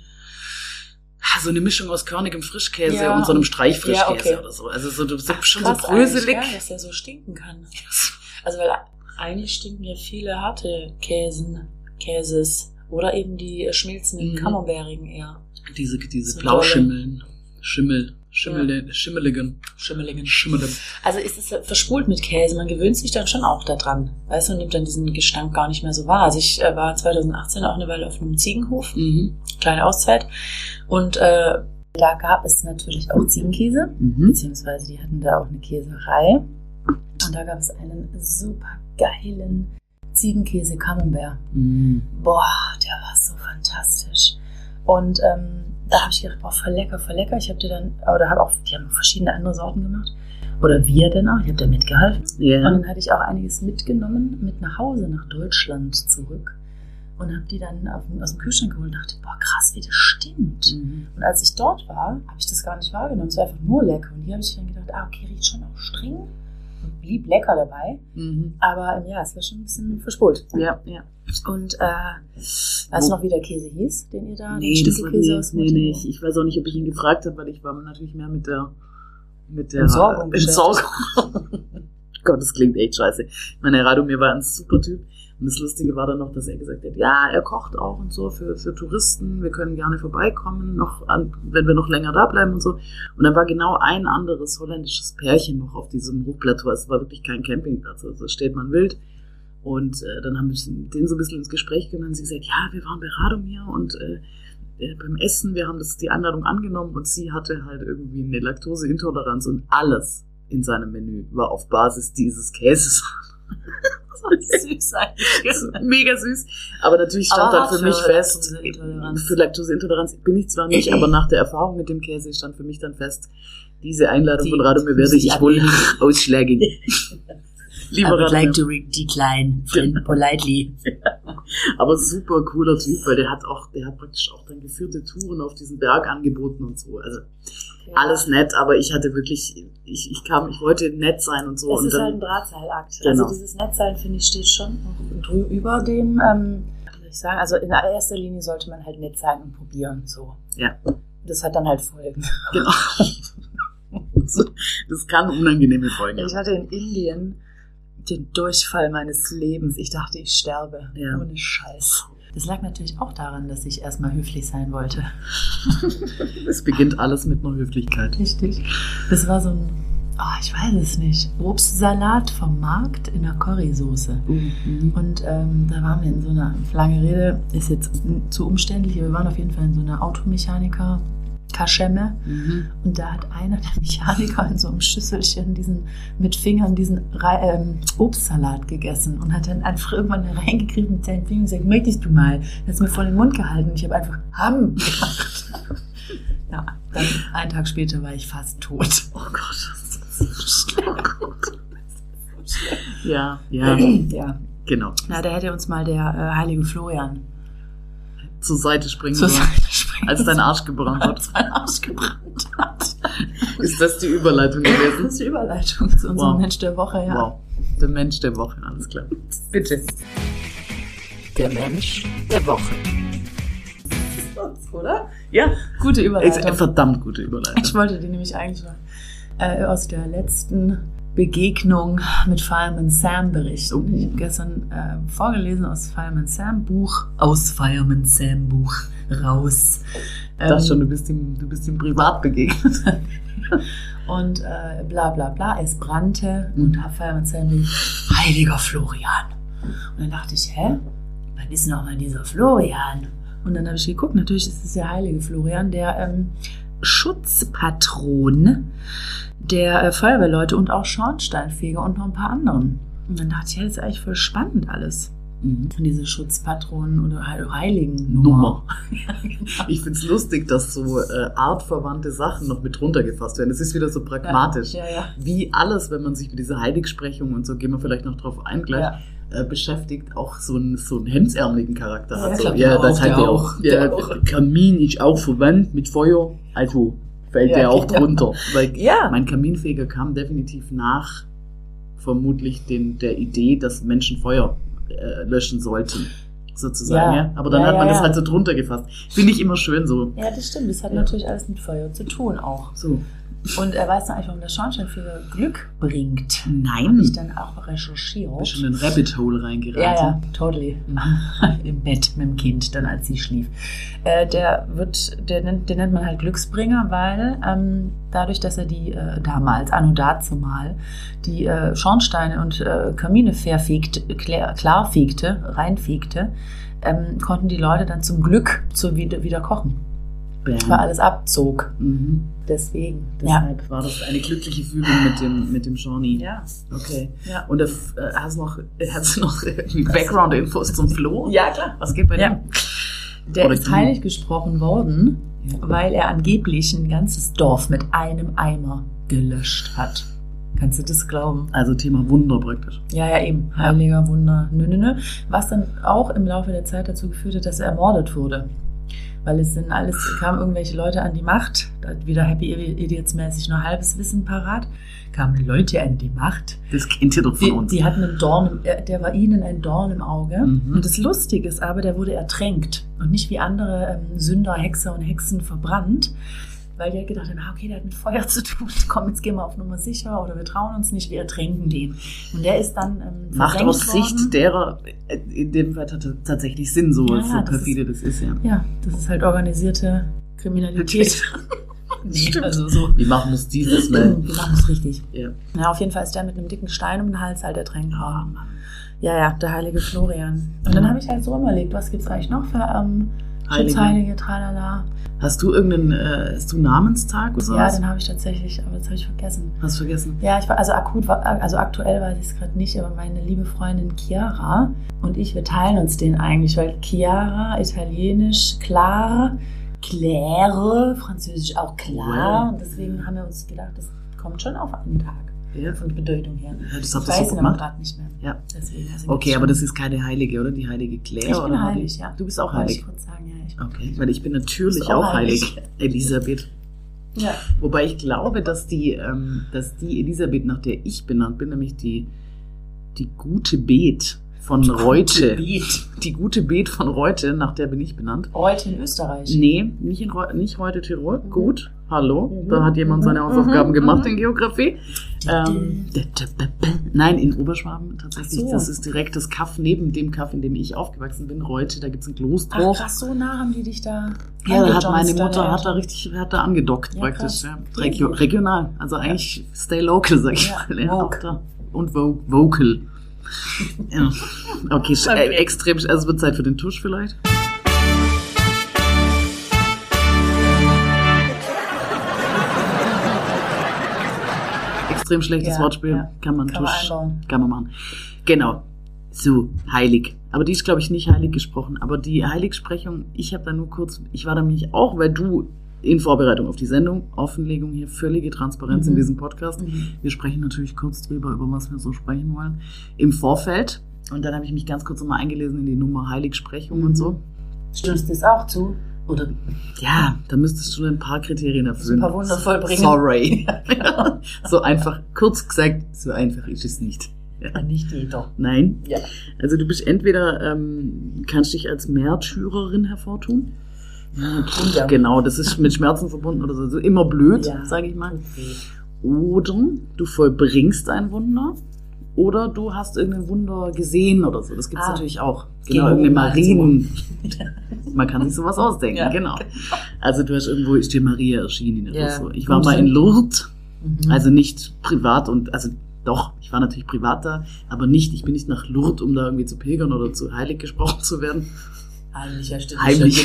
[SPEAKER 3] ah, so eine Mischung aus körnigem Frischkäse
[SPEAKER 2] Ja.
[SPEAKER 3] und so einem Streichfrischkäse
[SPEAKER 2] Ja, okay.
[SPEAKER 3] oder so. Also so, du bist
[SPEAKER 2] Ach,
[SPEAKER 3] schon
[SPEAKER 2] krass
[SPEAKER 3] so bröselig.
[SPEAKER 2] eigentlich, ja, dass der so stinken kann. Also weil eigentlich stinken ja viele harte Käsen, Käses oder eben die schmilzenden
[SPEAKER 3] Mhm.
[SPEAKER 2] Camembertigen eher.
[SPEAKER 3] Diese, diese
[SPEAKER 2] So
[SPEAKER 3] Blauschimmeln, Schimmel, Schimmel, Schimmeligen,
[SPEAKER 2] Schimmeligen.
[SPEAKER 3] Schimmeligen.
[SPEAKER 2] Also ist es verspult mit Käse, man gewöhnt sich dann schon auch daran. Weißt du, und nimmt dann diesen Gestank gar nicht mehr so wahr. Also ich äh, war zwanzig achtzehn auch eine Weile auf einem Ziegenhof,
[SPEAKER 3] Mhm.
[SPEAKER 2] kleine Auszeit. Und äh, da gab es natürlich auch Ziegenkäse,
[SPEAKER 3] Mhm.
[SPEAKER 2] beziehungsweise die hatten da auch eine Käserei. Und da gab es einen super geilen Ziegenkäse Camembert.
[SPEAKER 3] Mhm.
[SPEAKER 2] Boah, der war so fantastisch. Und ähm, da habe ich gedacht, boah, voll lecker, voll lecker. Ich habe dir dann, oder habe auch, die haben verschiedene andere Sorten gemacht. Oder wir denn auch, ich habe da mitgeholfen.
[SPEAKER 3] Ja.
[SPEAKER 2] Und dann hatte ich auch einiges mitgenommen, mit nach Hause, nach Deutschland zurück. Und habe die dann auf, aus dem Kühlschrank geholt und dachte, boah, krass, wie das stinkt.
[SPEAKER 3] Mhm.
[SPEAKER 2] Und als ich dort war, habe ich das gar nicht wahrgenommen. Es war einfach nur lecker. Und hier habe ich dann gedacht, ah, okay, riecht schon auch streng. Und blieb lecker dabei.
[SPEAKER 3] Mhm.
[SPEAKER 2] Aber ähm, ja, es war schon ein bisschen verspult.
[SPEAKER 3] Ja, ja.
[SPEAKER 2] Und äh, weißt du noch, wie der Käse hieß, den ihr da,
[SPEAKER 3] Nee,
[SPEAKER 2] den
[SPEAKER 3] das war,
[SPEAKER 2] Stückekäse
[SPEAKER 3] nee,
[SPEAKER 2] aus
[SPEAKER 3] nee,
[SPEAKER 2] Montenegro?
[SPEAKER 3] nee. Ich, ich weiß auch nicht, ob ich ihn gefragt habe, weil ich war natürlich mehr mit der mit der
[SPEAKER 2] Entsorgung
[SPEAKER 3] Entsorgung. Gott, das klingt echt scheiße. Ich meine, Radomir war ein super Typ. Und das Lustige war dann noch, dass er gesagt hat, ja, er kocht auch und so für, für Touristen. Wir können gerne vorbeikommen, noch an, wenn wir noch länger da bleiben und so. Und dann war genau ein anderes holländisches Pärchen noch auf diesem Hochplateau. Es war wirklich kein Campingplatz, also steht man wild. Und äh, dann haben wir mit denen so ein bisschen ins Gespräch gekommen und haben sie gesagt, ja, wir waren bei Radomir und äh, äh, beim Essen, wir haben das die Einladung angenommen und sie hatte halt irgendwie eine Laktoseintoleranz und alles in seinem Menü war auf Basis dieses Käses.
[SPEAKER 2] Süß eigentlich.
[SPEAKER 3] Mega süß. Aber natürlich stand
[SPEAKER 2] Aber
[SPEAKER 3] dann für mich
[SPEAKER 2] für
[SPEAKER 3] fest,
[SPEAKER 2] Laktoseintoleranz.
[SPEAKER 3] für Laktoseintoleranz bin ich zwar nicht, aber nach der Erfahrung mit dem Käse stand für mich dann fest, diese Einladung
[SPEAKER 2] Die
[SPEAKER 3] von Radomir werde
[SPEAKER 2] muss ich
[SPEAKER 3] ich wohl
[SPEAKER 2] ablehnen.
[SPEAKER 3] ausschlagen.
[SPEAKER 2] I
[SPEAKER 3] Lieber
[SPEAKER 2] would
[SPEAKER 3] Radomir.
[SPEAKER 2] like to re- decline friend politely.
[SPEAKER 3] Aber super cooler Typ, weil der hat auch, der hat praktisch auch dann geführte Touren auf diesen Berg angeboten und so. Also alles nett, aber ich hatte wirklich, ich, ich kam, ich wollte nett sein und so.
[SPEAKER 2] Es
[SPEAKER 3] und
[SPEAKER 2] ist
[SPEAKER 3] dann,
[SPEAKER 2] halt ein Drahtseilakt.
[SPEAKER 3] Genau.
[SPEAKER 2] Also dieses Netzseil, finde ich, steht schon drü- über dem, ähm, wie soll ich sagen, also in erster Linie sollte man halt nett sein und probieren, so.
[SPEAKER 3] Ja.
[SPEAKER 2] Das hat dann halt Folgen.
[SPEAKER 3] Genau. Das kann unangenehme Folgen
[SPEAKER 2] Ich
[SPEAKER 3] haben.
[SPEAKER 2] hatte in Indien den Durchfall meines Lebens. Ich dachte, ich sterbe.
[SPEAKER 3] Ja.
[SPEAKER 2] Ohne Scheiß. Das lag natürlich auch daran, dass ich erstmal höflich sein wollte.
[SPEAKER 3] Es beginnt alles mit einer Höflichkeit.
[SPEAKER 2] Richtig. Das war so ein, oh, ich weiß es nicht, Obstsalat vom Markt in einer Currysoße.
[SPEAKER 3] Mhm.
[SPEAKER 2] Und ähm, da waren wir in so einer, lange Rede, ist jetzt zu umständlich, aber wir waren auf jeden Fall in so einer Automechaniker Kaschemme.
[SPEAKER 3] Mhm.
[SPEAKER 2] Und da hat einer der Mechaniker in so einem Schüsselchen diesen, mit Fingern diesen Re- ähm, Obstsalat gegessen und hat dann einfach irgendwann da reingegriffen mit seinen Fingern und gesagt, möchtest du mal? Er hat mir vor den Mund gehalten und ich habe einfach haben gemacht. Ja, dann einen Tag später war ich fast tot.
[SPEAKER 3] Oh Gott, das ist so schlimm. Ja, ja,
[SPEAKER 2] Ja.
[SPEAKER 3] genau.
[SPEAKER 2] Na, da hätte uns mal der äh, heilige Florian
[SPEAKER 3] Zur Seite springen
[SPEAKER 2] zur
[SPEAKER 3] sollen,
[SPEAKER 2] Seite springen,
[SPEAKER 3] als dein Arsch gebrannt hat.
[SPEAKER 2] als sein Arsch gebrannt hat.
[SPEAKER 3] Ist das die Überleitung
[SPEAKER 2] Das
[SPEAKER 3] gewesen?
[SPEAKER 2] ist die Überleitung zu unserem
[SPEAKER 3] Wow.
[SPEAKER 2] Mensch der Woche, ja.
[SPEAKER 3] Wow, der Mensch der Woche, alles klar. Bitte.
[SPEAKER 1] Der Mensch der Woche.
[SPEAKER 2] Oder?
[SPEAKER 3] Ja,
[SPEAKER 2] Gute
[SPEAKER 3] ist
[SPEAKER 2] Überleitung.
[SPEAKER 3] eine verdammt gute Überleitung.
[SPEAKER 2] Ich wollte die nämlich eigentlich noch äh, aus der letzten Begegnung mit Fireman Sam berichten.
[SPEAKER 3] Oh.
[SPEAKER 2] Ich habe gestern äh, vorgelesen aus Fireman Sam Buch, aus Fireman Sam Buch raus.
[SPEAKER 3] Ich dachte schon, du bist ihm, du bist ihm privat begegnet.
[SPEAKER 2] Und äh, bla bla bla, es brannte und Fireman Sam rief, heiliger Florian. Und dann dachte ich, hä? Wann ist noch mal dieser Florian? Und dann habe ich geguckt, natürlich ist es der heilige Florian, der ähm, Schutzpatron der äh, Feuerwehrleute und auch Schornsteinfeger und noch ein paar anderen. Und dann dachte ich, ja, das ist eigentlich voll spannend alles.
[SPEAKER 3] Mhm.
[SPEAKER 2] Von diese Schutzpatronen oder Heiligen
[SPEAKER 3] Nummer.
[SPEAKER 2] Ja, genau.
[SPEAKER 3] Ich finde es lustig, dass so äh, artverwandte Sachen noch mit runtergefasst werden. Es ist wieder so pragmatisch.
[SPEAKER 2] Ja, ja, ja.
[SPEAKER 3] Wie alles, wenn man sich mit dieser Heiligsprechung und so, gehen wir vielleicht noch drauf ein gleich,
[SPEAKER 2] Ja.
[SPEAKER 3] äh, beschäftigt, auch so einen, so einen hemdsärmeligen Charakter
[SPEAKER 2] Ja,
[SPEAKER 3] hat. So,
[SPEAKER 2] klar,
[SPEAKER 3] ja,
[SPEAKER 2] der
[SPEAKER 3] das
[SPEAKER 2] auch,
[SPEAKER 3] hat
[SPEAKER 2] der
[SPEAKER 3] der
[SPEAKER 2] auch,
[SPEAKER 3] auch.
[SPEAKER 2] der
[SPEAKER 3] Der
[SPEAKER 2] auch.
[SPEAKER 3] Kamin ist auch verwandt mit Feuer, also fällt
[SPEAKER 2] Ja,
[SPEAKER 3] der auch
[SPEAKER 2] genau.
[SPEAKER 3] drunter. Weil
[SPEAKER 2] Ja.
[SPEAKER 3] mein Kaminfeger kam definitiv nach vermutlich den, der Idee, dass Menschen Feuer äh, löschen sollten, sozusagen.
[SPEAKER 2] Ja.
[SPEAKER 3] Ja. Aber dann
[SPEAKER 2] Ja,
[SPEAKER 3] hat man
[SPEAKER 2] ja,
[SPEAKER 3] das
[SPEAKER 2] ja.
[SPEAKER 3] halt so drunter gefasst. Finde ich immer schön so.
[SPEAKER 2] Ja, das stimmt. Das hat
[SPEAKER 3] Ja.
[SPEAKER 2] natürlich alles mit Feuer zu tun auch.
[SPEAKER 3] So.
[SPEAKER 2] Und er weiß dann eigentlich, warum der Schornsteinfeger Glück bringt.
[SPEAKER 3] Nein.
[SPEAKER 2] Habe ich dann auch recherchiert.
[SPEAKER 3] Bist schon in den Rabbit Hole reingerannt.
[SPEAKER 2] Ja, ja, totally. Im Bett mit dem Kind, dann als sie schlief. Äh, der wird, der nennt, den nennt man halt Glücksbringer, weil ähm, dadurch, dass er die äh, damals, anno dazumal, die äh, Schornsteine und äh, Kamine verfegte, klar, klar fegte, reinfegte, ähm, konnten die Leute dann zum Glück zu wieder, wieder kochen.
[SPEAKER 3] Bam.
[SPEAKER 2] Weil alles abzog.
[SPEAKER 3] Mhm.
[SPEAKER 2] Deswegen.
[SPEAKER 3] Deshalb war das eine glückliche Fügung mit dem, mit dem Shawnee.
[SPEAKER 2] Ja.
[SPEAKER 3] Okay.
[SPEAKER 2] Ja.
[SPEAKER 3] Und äh, hast du noch, hast du noch Background-Infos zum Flo?
[SPEAKER 2] Ja, klar.
[SPEAKER 3] Was geht bei
[SPEAKER 2] Ja.
[SPEAKER 3] dem?
[SPEAKER 2] Der
[SPEAKER 3] Oder
[SPEAKER 2] ist
[SPEAKER 3] die.
[SPEAKER 2] heilig gesprochen worden,
[SPEAKER 3] Ja.
[SPEAKER 2] weil er angeblich ein ganzes Dorf mit einem Eimer gelöscht hat. Kannst du das glauben?
[SPEAKER 3] Also Thema Wunder praktisch.
[SPEAKER 2] Ja, ja, eben. Heiliger Wunder. Nö, nö, nö. Was dann auch im Laufe der Zeit dazu geführt hat, dass er ermordet wurde. Weil es sind alles, kamen irgendwelche Leute an die Macht, da hat wieder Happy Idiots-mäßig nur halbes Wissen parat, kamen Leute an die Macht.
[SPEAKER 3] Das kennt ihr doch von
[SPEAKER 2] Die,
[SPEAKER 3] uns.
[SPEAKER 2] die hatten einen Dorn, im- der war ihnen ein Dorn im Auge.
[SPEAKER 3] Mhm.
[SPEAKER 2] Und das Lustige ist aber, der wurde ertränkt und nicht wie andere ähm, Sünder, Hexer und Hexen verbrannt, weil die halt gedacht haben, ah, okay, der hat mit Feuer zu tun, komm, jetzt gehen wir auf Nummer sicher oder wir trauen uns nicht, wir ertränken den. Und der ist dann ähm,
[SPEAKER 3] Macht
[SPEAKER 2] versenkt
[SPEAKER 3] aus Sicht
[SPEAKER 2] worden.
[SPEAKER 3] derer äh, in dem Fall tat- tatsächlich Sinn, so,
[SPEAKER 2] Ja,
[SPEAKER 3] so
[SPEAKER 2] das
[SPEAKER 3] perfide das ist, ja.
[SPEAKER 2] Ja, das ist halt organisierte Kriminalität. Nee,
[SPEAKER 3] Stimmt.
[SPEAKER 2] also so.
[SPEAKER 3] Wie machen wir es dieses
[SPEAKER 2] Wir
[SPEAKER 3] Mal?
[SPEAKER 2] machen es richtig.
[SPEAKER 3] Ja.
[SPEAKER 2] Ja, auf jeden Fall ist der mit einem dicken Stein um den Hals halt ertränkt worden. Ja, ja, der heilige Florian. Und dann habe ich halt so überlegt, was gibt's eigentlich noch für ähm,
[SPEAKER 3] Heilige.
[SPEAKER 2] Schutzheilige, tralala.
[SPEAKER 3] Hast du irgendeinen, äh, hast du einen Namenstag oder
[SPEAKER 2] Ja,
[SPEAKER 3] sowas?
[SPEAKER 2] den habe ich tatsächlich, aber das habe ich vergessen.
[SPEAKER 3] Hast du vergessen?
[SPEAKER 2] Ja, ich war, also akut, war- also aktuell weiß ich es gerade nicht, aber meine liebe Freundin Chiara und ich, wir teilen uns den eigentlich, weil Chiara, italienisch, klar, claire, französisch auch klar.
[SPEAKER 3] Wow.
[SPEAKER 2] Und deswegen haben wir uns gedacht, das kommt schon auf einen Tag
[SPEAKER 3] Ja.
[SPEAKER 2] von Bedeutung her.
[SPEAKER 3] Ja, das
[SPEAKER 2] Ich
[SPEAKER 3] habt ihr
[SPEAKER 2] weiß
[SPEAKER 3] so
[SPEAKER 2] ihn aber
[SPEAKER 3] gemacht?
[SPEAKER 2] gerade nicht mehr.
[SPEAKER 3] Ja.
[SPEAKER 2] Deswegen, also
[SPEAKER 3] Okay,
[SPEAKER 2] jetzt
[SPEAKER 3] aber
[SPEAKER 2] schon-
[SPEAKER 3] das ist keine Heilige, oder? Die heilige Claire?
[SPEAKER 2] Ich
[SPEAKER 3] oder
[SPEAKER 2] bin
[SPEAKER 3] war
[SPEAKER 2] heilig,
[SPEAKER 3] die?
[SPEAKER 2] ja.
[SPEAKER 3] Du bist auch
[SPEAKER 2] Wollte ich
[SPEAKER 3] heilig.
[SPEAKER 2] kurz sagen, ja. Ich,
[SPEAKER 3] Okay, weil ich bin natürlich
[SPEAKER 2] Bist auch
[SPEAKER 3] auch heilig.
[SPEAKER 2] heilig.
[SPEAKER 3] Elisabeth.
[SPEAKER 2] ja.
[SPEAKER 3] Wobei ich glaube, dass die, ähm, dass die Elisabeth, nach der ich benannt bin, nämlich die, die gute Bet von Reute.
[SPEAKER 2] Beet.
[SPEAKER 3] Die gute Bet von Reute, nach der bin ich benannt.
[SPEAKER 2] Heute in Österreich.
[SPEAKER 3] Nee, nicht, in Reu- nicht Reute, Tirol.
[SPEAKER 2] Mhm.
[SPEAKER 3] Gut, hallo.
[SPEAKER 2] Mhm.
[SPEAKER 3] Da hat jemand seine
[SPEAKER 2] Mhm.
[SPEAKER 3] Hausaufgaben
[SPEAKER 2] Mhm.
[SPEAKER 3] gemacht
[SPEAKER 2] Mhm.
[SPEAKER 3] in Geografie. Ähm, nein, in Oberschwaben tatsächlich.
[SPEAKER 2] Ach so.
[SPEAKER 3] Das ist direkt das Kaff neben dem Kaff, in dem ich aufgewachsen bin. Reute, da gibt es ein
[SPEAKER 2] Ach,
[SPEAKER 3] Kloster.
[SPEAKER 2] krass, so nah haben die dich da.
[SPEAKER 3] Ja, da hat meine
[SPEAKER 2] angejohnst,
[SPEAKER 3] Mutter
[SPEAKER 2] deine
[SPEAKER 3] hat da
[SPEAKER 2] Eltern.
[SPEAKER 3] richtig, hat da angedockt
[SPEAKER 2] Ja,
[SPEAKER 3] praktisch.
[SPEAKER 2] krass.
[SPEAKER 3] Ja. Regio, regional, also eigentlich stay local, sag ich
[SPEAKER 2] Ja,
[SPEAKER 3] mal. Ja,
[SPEAKER 2] woke.
[SPEAKER 3] auch da. Und vo vocal. Ja. Okay, sch-
[SPEAKER 2] Okay.
[SPEAKER 3] Äh, extrem, also es wird Zeit für den Tusch vielleicht. Extrem schlechtes
[SPEAKER 2] Ja,
[SPEAKER 3] Wortspiel,
[SPEAKER 2] ja.
[SPEAKER 3] kann man
[SPEAKER 2] Kann man
[SPEAKER 3] Tusch,
[SPEAKER 2] einbauen.
[SPEAKER 3] kann man machen. Genau. So, heilig. Aber die ist, glaube ich, nicht heilig gesprochen. Aber die Heiligsprechung, ich habe da nur kurz, ich war da nämlich auch, weil du in Vorbereitung auf die Sendung, Offenlegung hier, völlige Transparenz
[SPEAKER 2] Mhm.
[SPEAKER 3] in diesem Podcast.
[SPEAKER 2] Mhm.
[SPEAKER 3] Wir sprechen natürlich kurz drüber, über was wir so sprechen wollen, im Vorfeld. Und dann habe ich mich ganz kurz nochmal eingelesen in die Nummer Heiligsprechung
[SPEAKER 2] Mhm.
[SPEAKER 3] und so.
[SPEAKER 2] Stimmst du das auch zu? Oder
[SPEAKER 3] Ja, da müsstest du ein paar Kriterien erfüllen.
[SPEAKER 2] ein paar Wunder vollbringen?
[SPEAKER 3] Sorry. So einfach, kurz gesagt, so einfach ist es nicht. Ja.
[SPEAKER 2] Nicht jeder.
[SPEAKER 3] Nein.
[SPEAKER 2] Ja.
[SPEAKER 3] Also du bist entweder, ähm, kannst dich als Märtyrerin hervortun.
[SPEAKER 2] Ja.
[SPEAKER 3] Genau, das ist mit Schmerzen verbunden oder so. Also immer blöd,
[SPEAKER 2] Ja.
[SPEAKER 3] sage ich mal.
[SPEAKER 2] Okay.
[SPEAKER 3] Oder du vollbringst ein Wunder. Oder du hast irgendein Wunder gesehen oder so. Das gibt es
[SPEAKER 2] Ah.
[SPEAKER 3] natürlich auch. Genau,
[SPEAKER 2] Genau,
[SPEAKER 3] irgendeine Marien.
[SPEAKER 2] also.
[SPEAKER 3] Man kann sich sowas ausdenken,
[SPEAKER 2] Ja.
[SPEAKER 3] genau. Also du hast irgendwo, ist dir Maria erschienen oder
[SPEAKER 2] Ja,
[SPEAKER 3] so. Ich war
[SPEAKER 2] gut.
[SPEAKER 3] mal in Lourdes,
[SPEAKER 2] Mhm.
[SPEAKER 3] also nicht privat und, also doch, ich war natürlich privat da, aber nicht, ich bin nicht nach Lourdes, um da irgendwie zu pilgern oder zu heilig gesprochen zu werden.
[SPEAKER 2] Heimlich, ja, stimmt.
[SPEAKER 3] Heimlich.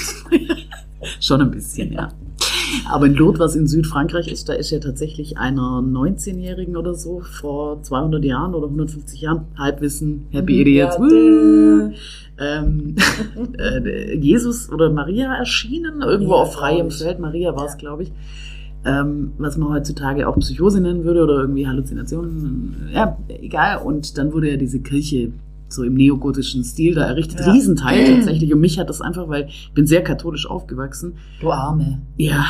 [SPEAKER 3] Schon ein bisschen, ja. Aber in Lourdes, was in Südfrankreich ist, da ist ja tatsächlich einer neunzehnjährigen oder so vor zweihundert Jahren oder hundertfünfzig Jahren, Halbwissen, Happy
[SPEAKER 2] Mhm,
[SPEAKER 3] Idiots,
[SPEAKER 2] ja,
[SPEAKER 3] wuh, ähm, äh, Jesus oder Maria erschienen, irgendwo
[SPEAKER 2] Ja,
[SPEAKER 3] auf freiem
[SPEAKER 2] glaub ich.
[SPEAKER 3] Feld, Maria war es,
[SPEAKER 2] Ja.
[SPEAKER 3] glaube ich, ähm, was man heutzutage auch Psychose nennen würde oder irgendwie Halluzinationen, ja, egal. Und dann wurde ja diese Kirche so im neogotischen Stil da errichtet,
[SPEAKER 2] Ja.
[SPEAKER 3] Riesenteil tatsächlich. Und mich hat das einfach, weil ich bin sehr katholisch aufgewachsen.
[SPEAKER 2] Du Arme.
[SPEAKER 3] Ja,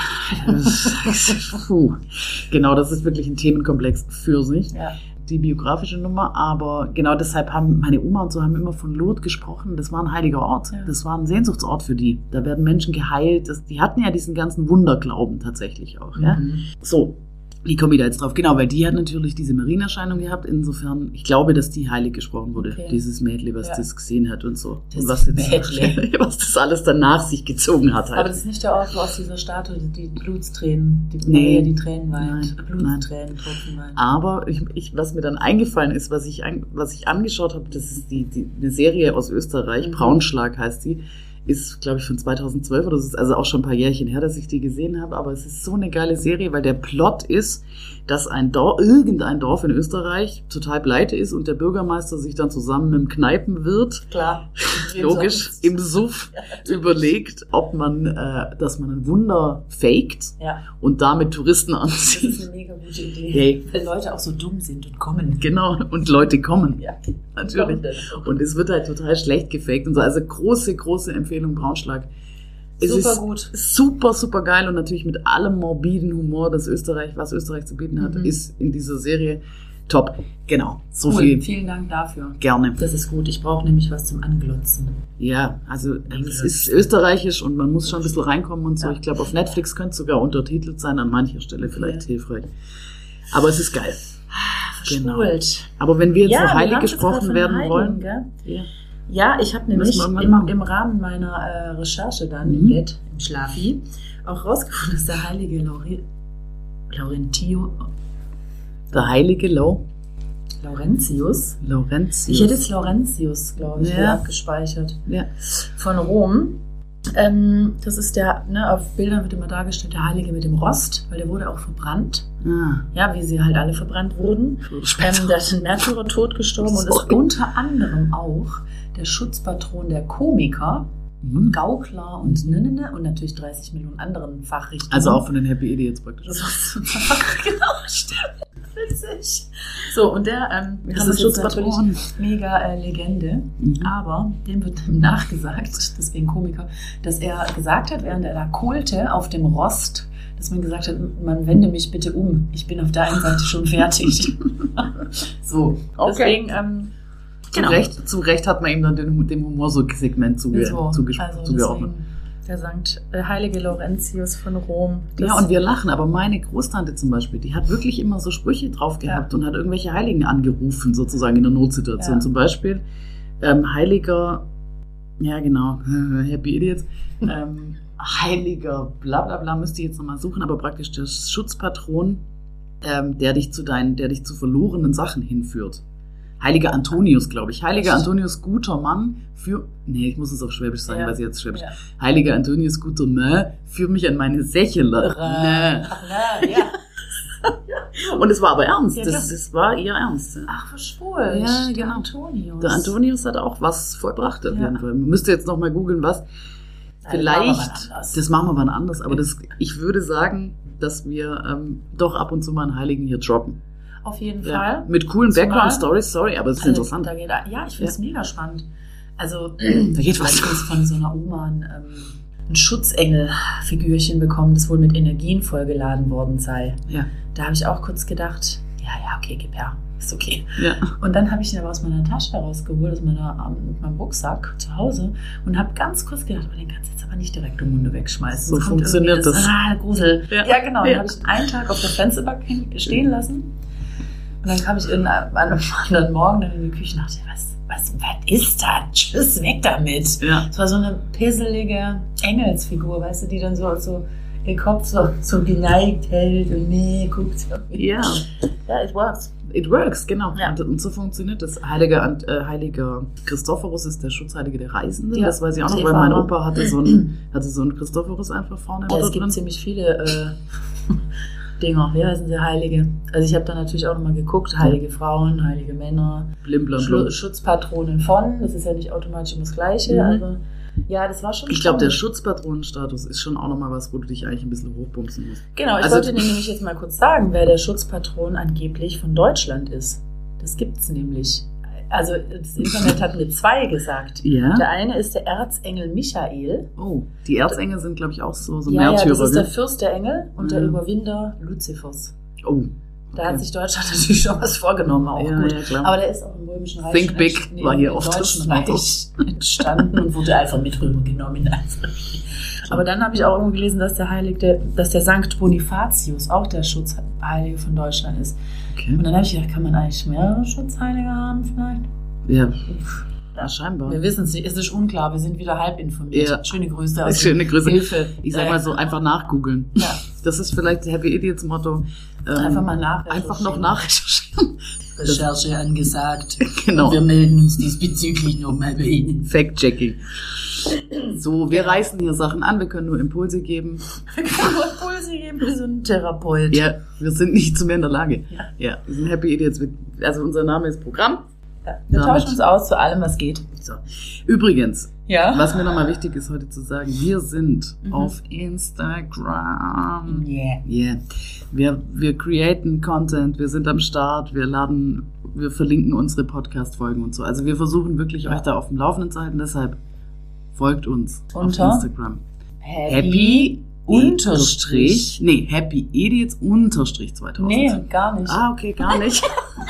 [SPEAKER 3] das, puh. Genau, das ist wirklich ein Themenkomplex für sich,
[SPEAKER 2] Ja.
[SPEAKER 3] die biografische Nummer. Aber genau deshalb haben meine Oma und so haben immer von Lourdes gesprochen. Das war ein heiliger Ort.
[SPEAKER 2] Ja.
[SPEAKER 3] Das war ein Sehnsuchtsort für die. Da werden Menschen geheilt. Das, die hatten ja diesen ganzen Wunderglauben tatsächlich auch. Ja?
[SPEAKER 2] Mhm.
[SPEAKER 3] So, wie komme ich da jetzt drauf? Genau, weil die hat natürlich diese Marienerscheinung gehabt. Insofern, ich glaube, dass die heilig gesprochen wurde.
[SPEAKER 2] Okay.
[SPEAKER 3] Dieses Mädle, was
[SPEAKER 2] Ja.
[SPEAKER 3] das gesehen hat und so.
[SPEAKER 2] Das
[SPEAKER 3] und was, jetzt,
[SPEAKER 2] Mädle.
[SPEAKER 3] was das alles dann nach sich gezogen hat halt.
[SPEAKER 2] Aber das ist nicht der Ort, wo aus dieser Statue die Blutstränen, die
[SPEAKER 3] Nee.
[SPEAKER 2] Maria die Tränen weint.
[SPEAKER 3] Nein.
[SPEAKER 2] Blutstränen, Tropfen weint.
[SPEAKER 3] Aber ich, ich, was mir dann eingefallen ist, was ich, an, was ich angeschaut habe, das ist die, die, eine Serie aus Österreich,
[SPEAKER 2] Mhm.
[SPEAKER 3] Braunschlag heißt die, ist, glaube ich, von zweitausendzwölf oder das ist also auch schon ein paar Jährchen her, dass ich die gesehen habe, aber es ist so eine geile Serie, weil der Plot ist, dass ein Dorf, irgendein Dorf in Österreich total pleite ist und der Bürgermeister sich dann zusammen mit dem Kneipenwirt,
[SPEAKER 2] Klar.
[SPEAKER 3] logisch,
[SPEAKER 2] Sonst.
[SPEAKER 3] im Suff überlegt, ob man, äh, dass man ein Wunder faked
[SPEAKER 2] Ja,
[SPEAKER 3] und damit Touristen
[SPEAKER 2] das ist
[SPEAKER 3] anzieht.
[SPEAKER 2] eine mega gute Idee.
[SPEAKER 3] Hey.
[SPEAKER 2] Weil Leute auch so dumm sind und kommen.
[SPEAKER 3] Genau, und Leute kommen.
[SPEAKER 2] Ja,
[SPEAKER 3] Natürlich. Und es wird halt total schlecht gefaked und so. Also große, große Empfehlung, Braunschlag. Es
[SPEAKER 2] Super
[SPEAKER 3] ist
[SPEAKER 2] gut.
[SPEAKER 3] super, super geil und natürlich mit allem morbiden Humor, das Österreich, was Österreich zu bieten hat,
[SPEAKER 2] Mhm.
[SPEAKER 3] ist in dieser Serie top. Genau, so
[SPEAKER 2] Cool.
[SPEAKER 3] viel
[SPEAKER 2] Vielen Dank dafür.
[SPEAKER 3] gerne.
[SPEAKER 2] Das ist gut. Ich brauche nämlich was zum Anglotzen.
[SPEAKER 3] Ja, also es ist österreichisch und man muss schon ein bisschen reinkommen und so.
[SPEAKER 2] Ja.
[SPEAKER 3] Ich glaube, auf Netflix könnte es sogar untertitelt sein, an mancher Stelle vielleicht hilfreich. Aber es ist geil. Genau.
[SPEAKER 2] Verschwult.
[SPEAKER 3] Aber wenn wir jetzt
[SPEAKER 2] Ja,
[SPEAKER 3] noch
[SPEAKER 2] wir
[SPEAKER 3] heilig
[SPEAKER 2] haben jetzt gerade
[SPEAKER 3] gesprochen
[SPEAKER 2] von
[SPEAKER 3] werden
[SPEAKER 2] Heiligen,
[SPEAKER 3] wollen,
[SPEAKER 2] gell?
[SPEAKER 3] ja.
[SPEAKER 2] Ja, ich habe nämlich
[SPEAKER 3] Müssen wir
[SPEAKER 2] im,
[SPEAKER 3] mal machen.
[SPEAKER 2] im Rahmen meiner äh, Recherche dann
[SPEAKER 3] Mhm.
[SPEAKER 2] im Bett, im Schlafi, auch rausgefunden, dass der heilige Lauri Laurentio,
[SPEAKER 3] der heilige Lau,
[SPEAKER 2] Laurentius,
[SPEAKER 3] Laurentius.
[SPEAKER 2] ich hätte jetzt Laurentius, glaube ich,
[SPEAKER 3] Ja.
[SPEAKER 2] hier abgespeichert,
[SPEAKER 3] ja.
[SPEAKER 2] von Rom. Ähm, das ist der, ne, auf Bildern wird immer dargestellt, der Heilige mit dem Rost, weil der wurde auch verbrannt.
[SPEAKER 3] Ah,
[SPEAKER 2] Ja, wie sie halt alle verbrannt wurden. Ähm, der ist ein Märtyrertod gestorben und ist
[SPEAKER 3] Sorry.
[SPEAKER 2] unter anderem auch der Schutzpatron der Komiker,
[SPEAKER 3] mhm.
[SPEAKER 2] Gaukler und ne, ne, ne, und natürlich dreißig Millionen anderen Fachrichtungen.
[SPEAKER 3] Also auch von den Happy Idiots praktisch.
[SPEAKER 2] Das ist genau, stimmt. Witzig. So, und der, ähm, wir
[SPEAKER 3] Das
[SPEAKER 2] haben
[SPEAKER 3] ist
[SPEAKER 2] das jetzt
[SPEAKER 3] Schutzpatron.
[SPEAKER 2] natürlich mega äh, Legende,
[SPEAKER 3] Mhm.
[SPEAKER 2] aber dem wird nachgesagt, deswegen Komiker, dass er gesagt hat, während er da kohlte auf dem Rost, dass man gesagt hat, man wende mich bitte um, ich bin auf der einen Seite schon fertig. So,
[SPEAKER 3] Okay.
[SPEAKER 2] deswegen, ähm,
[SPEAKER 3] Zu,
[SPEAKER 2] genau.
[SPEAKER 3] Recht, zu Recht hat man ihm dann den, dem Humor-Segment zuge,
[SPEAKER 2] So,
[SPEAKER 3] zuge,
[SPEAKER 2] also
[SPEAKER 3] zugeordnet.
[SPEAKER 2] deswegen, der Sankt äh, Heilige Laurentius von Rom.
[SPEAKER 3] Ja, und wir lachen, aber meine Großtante zum Beispiel, die hat wirklich immer so Sprüche drauf gehabt
[SPEAKER 2] Ja.
[SPEAKER 3] und hat irgendwelche Heiligen angerufen, sozusagen in der Notsituation.
[SPEAKER 2] Ja.
[SPEAKER 3] Zum Beispiel ähm, Heiliger, ja genau, Happy Idiots, ähm, Heiliger, bla bla bla, müsste ich jetzt nochmal suchen, aber praktisch der Schutzpatron, ähm, der dich zu deinen, der dich zu verlorenen Sachen hinführt. Heiliger Antonius, glaube ich. Heiliger
[SPEAKER 2] Echt?
[SPEAKER 3] Antonius, guter Mann, für, nee, ich muss es auf Schwäbisch sagen,
[SPEAKER 2] Ja.
[SPEAKER 3] weil sie jetzt Schwäbisch.
[SPEAKER 2] Ja.
[SPEAKER 3] Heiliger Antonius, guter Mann, führ mich an meine Sächele. Nee.
[SPEAKER 2] Ach, ja.
[SPEAKER 3] Und es war aber ernst.
[SPEAKER 2] Ja,
[SPEAKER 3] das,
[SPEAKER 2] klar.
[SPEAKER 3] das war eher ernst. ja.
[SPEAKER 2] Ach, verschwult.
[SPEAKER 3] Ja,
[SPEAKER 2] Der
[SPEAKER 3] genau.
[SPEAKER 2] Antonius.
[SPEAKER 3] Der Antonius hat auch was vollbracht auf
[SPEAKER 2] Ja.
[SPEAKER 3] jeden Fall. Man müsste jetzt noch mal googeln, was.
[SPEAKER 2] Nein,
[SPEAKER 3] Vielleicht,
[SPEAKER 2] das machen wir anders.
[SPEAKER 3] das machen wir wann anders, aber das, ich würde sagen, dass wir ähm, doch ab und zu mal einen Heiligen hier droppen.
[SPEAKER 2] Auf jeden
[SPEAKER 3] Ja.
[SPEAKER 2] Fall.
[SPEAKER 3] Mit coolen
[SPEAKER 2] Zumal-
[SPEAKER 3] Background-Stories, sorry, aber es ist
[SPEAKER 2] Also,
[SPEAKER 3] interessant.
[SPEAKER 2] Da geht, ja, ich finde es mega spannend. Also,
[SPEAKER 3] Da geht was.
[SPEAKER 2] ich habe von so einer Oma ein, ähm, ein Schutzengel-Figürchen bekommen, das wohl mit Energien vollgeladen worden sei.
[SPEAKER 3] Ja.
[SPEAKER 2] Da habe ich auch kurz gedacht, ja, ja, okay, gib her. ist okay.
[SPEAKER 3] Ja.
[SPEAKER 2] Und dann habe ich ihn aber aus meiner Tasche rausgeholt, aus meiner, mit meinem Rucksack zu Hause und habe ganz kurz gedacht, oh, den kannst du jetzt aber nicht direkt im Munde wegschmeißen.
[SPEAKER 3] So
[SPEAKER 2] Sonst kommt
[SPEAKER 3] funktioniert
[SPEAKER 2] irgendwie
[SPEAKER 3] das.
[SPEAKER 2] Ah, Grusel. Ja, ja genau.
[SPEAKER 3] Ja.
[SPEAKER 2] Dann habe ich ihn einen Tag auf der Fensterbank stehen lassen und dann kam ich in einem anderen Morgen dann in die Küche und dachte, was, was, was ist das? Tschüss, weg damit.
[SPEAKER 3] Ja.
[SPEAKER 2] Es war so eine pisselige Engelsfigur, weißt du, die dann so, so den Kopf so, so geneigt hält und nee, guckt.
[SPEAKER 3] Ja.
[SPEAKER 2] Ja, it works.
[SPEAKER 3] It works, genau.
[SPEAKER 2] Ja.
[SPEAKER 3] Und, und so funktioniert das. Heiliger, äh, Heiliger Christophorus ist der Schutzheilige der Reisenden.
[SPEAKER 2] Ja,
[SPEAKER 3] Das weiß ich auch noch, weil
[SPEAKER 2] Seefahrer.
[SPEAKER 3] mein Opa hatte so einen, hatte so einen Christophorus einfach vorne.
[SPEAKER 2] Ja,
[SPEAKER 3] oder
[SPEAKER 2] es gibt
[SPEAKER 3] drin.
[SPEAKER 2] ziemlich viele äh, Dinger. Wie heißen sie? Heilige. Also ich habe da natürlich auch nochmal geguckt. Heilige Frauen, heilige Männer.
[SPEAKER 3] Blim, blim,
[SPEAKER 2] Schlu-
[SPEAKER 3] blim.
[SPEAKER 2] Schutzpatronen von. Das ist ja nicht automatisch immer das Gleiche.
[SPEAKER 3] Mhm.
[SPEAKER 2] Also ja, das war schon
[SPEAKER 3] Ich glaube, der
[SPEAKER 2] spannend.
[SPEAKER 3] Schutzpatronenstatus ist schon auch nochmal was, wo du dich eigentlich ein bisschen hochbumsen musst.
[SPEAKER 2] Genau, ich
[SPEAKER 3] Also-
[SPEAKER 2] wollte dir nämlich jetzt mal kurz sagen, wer der Schutzpatron angeblich von Deutschland ist. Das gibt's nämlich. Also das Internet hat mir zwei gesagt.
[SPEAKER 3] Ja?
[SPEAKER 2] Der eine ist der Erzengel Michael.
[SPEAKER 3] Oh, die Erzengel sind, glaube ich, auch so, so
[SPEAKER 2] Ja, ja,
[SPEAKER 3] Märtyrer.
[SPEAKER 2] das ist der
[SPEAKER 3] gell?
[SPEAKER 2] Fürst der Engel und der
[SPEAKER 3] Mhm.
[SPEAKER 2] Überwinder Luzifers.
[SPEAKER 3] Oh.
[SPEAKER 2] Da
[SPEAKER 3] okay.
[SPEAKER 2] hat sich Deutschland natürlich schon was vorgenommen, auch
[SPEAKER 3] Ja,
[SPEAKER 2] gut.
[SPEAKER 3] ja, klar.
[SPEAKER 2] Aber der ist auch im Römischen Reich.
[SPEAKER 3] Think
[SPEAKER 2] schon
[SPEAKER 3] big
[SPEAKER 2] entst- nee,
[SPEAKER 3] war hier
[SPEAKER 2] im
[SPEAKER 3] oft das
[SPEAKER 2] Deutschen
[SPEAKER 3] Motto.
[SPEAKER 2] Reich entstanden und wurde einfach mit rübergenommen. Also. Aber dann habe ich auch irgendwo gelesen, dass der Heilige, dass der Sankt Bonifatius auch der Schutzheilige von Deutschland ist.
[SPEAKER 3] Okay.
[SPEAKER 2] Und dann habe ich gedacht, kann man eigentlich mehrere Schutzheilige haben vielleicht?
[SPEAKER 3] Ja,
[SPEAKER 2] Ja,
[SPEAKER 3] scheinbar.
[SPEAKER 2] Wir wissen es nicht, es ist unklar, wir sind wieder halb informiert.
[SPEAKER 3] Ja.
[SPEAKER 2] Schöne Grüße aus
[SPEAKER 3] Schöne Grüße.
[SPEAKER 2] Hilfe.
[SPEAKER 3] Ich sag mal so, einfach nachgoogeln.
[SPEAKER 2] Ja.
[SPEAKER 3] Das ist vielleicht Happy Idiots Motto. Ähm,
[SPEAKER 2] Einfach mal nach.
[SPEAKER 3] Einfach noch nachrecherchieren.
[SPEAKER 2] Recherche angesagt.
[SPEAKER 3] Genau.
[SPEAKER 2] Wir melden uns diesbezüglich nochmal bei Ihnen.
[SPEAKER 3] Fact-checking. So, wir
[SPEAKER 2] Genau.
[SPEAKER 3] reißen hier Sachen an, wir können nur Impulse geben.
[SPEAKER 2] Wir können nur Impulse geben wie so ein Therapeut.
[SPEAKER 3] Ja, wir sind nicht zu mehr in der Lage.
[SPEAKER 2] Ja.
[SPEAKER 3] Ja, wir sind Happy Idiots. Also unser Name ist Programm.
[SPEAKER 2] Ja, wir
[SPEAKER 3] Damit-
[SPEAKER 2] tauschen uns aus zu allem, was geht.
[SPEAKER 3] So. Übrigens,
[SPEAKER 2] Ja.
[SPEAKER 3] was mir nochmal wichtig ist heute zu sagen, wir sind
[SPEAKER 2] Mhm.
[SPEAKER 3] auf Instagram.
[SPEAKER 2] Yeah.
[SPEAKER 3] Yeah. Wir, wir createn Content, wir sind am Start, wir laden, wir verlinken unsere Podcast-Folgen und so. Also wir versuchen wirklich euch da auf dem Laufenden zu halten, deshalb folgt uns
[SPEAKER 2] Unter?
[SPEAKER 3] auf Instagram.
[SPEAKER 2] Happy,
[SPEAKER 3] Happy
[SPEAKER 2] Unterstrich.
[SPEAKER 3] Nee, Happy Idiots Unterstrich zweitausend.
[SPEAKER 2] Nee, gar nicht.
[SPEAKER 3] Ah, okay, gar nicht.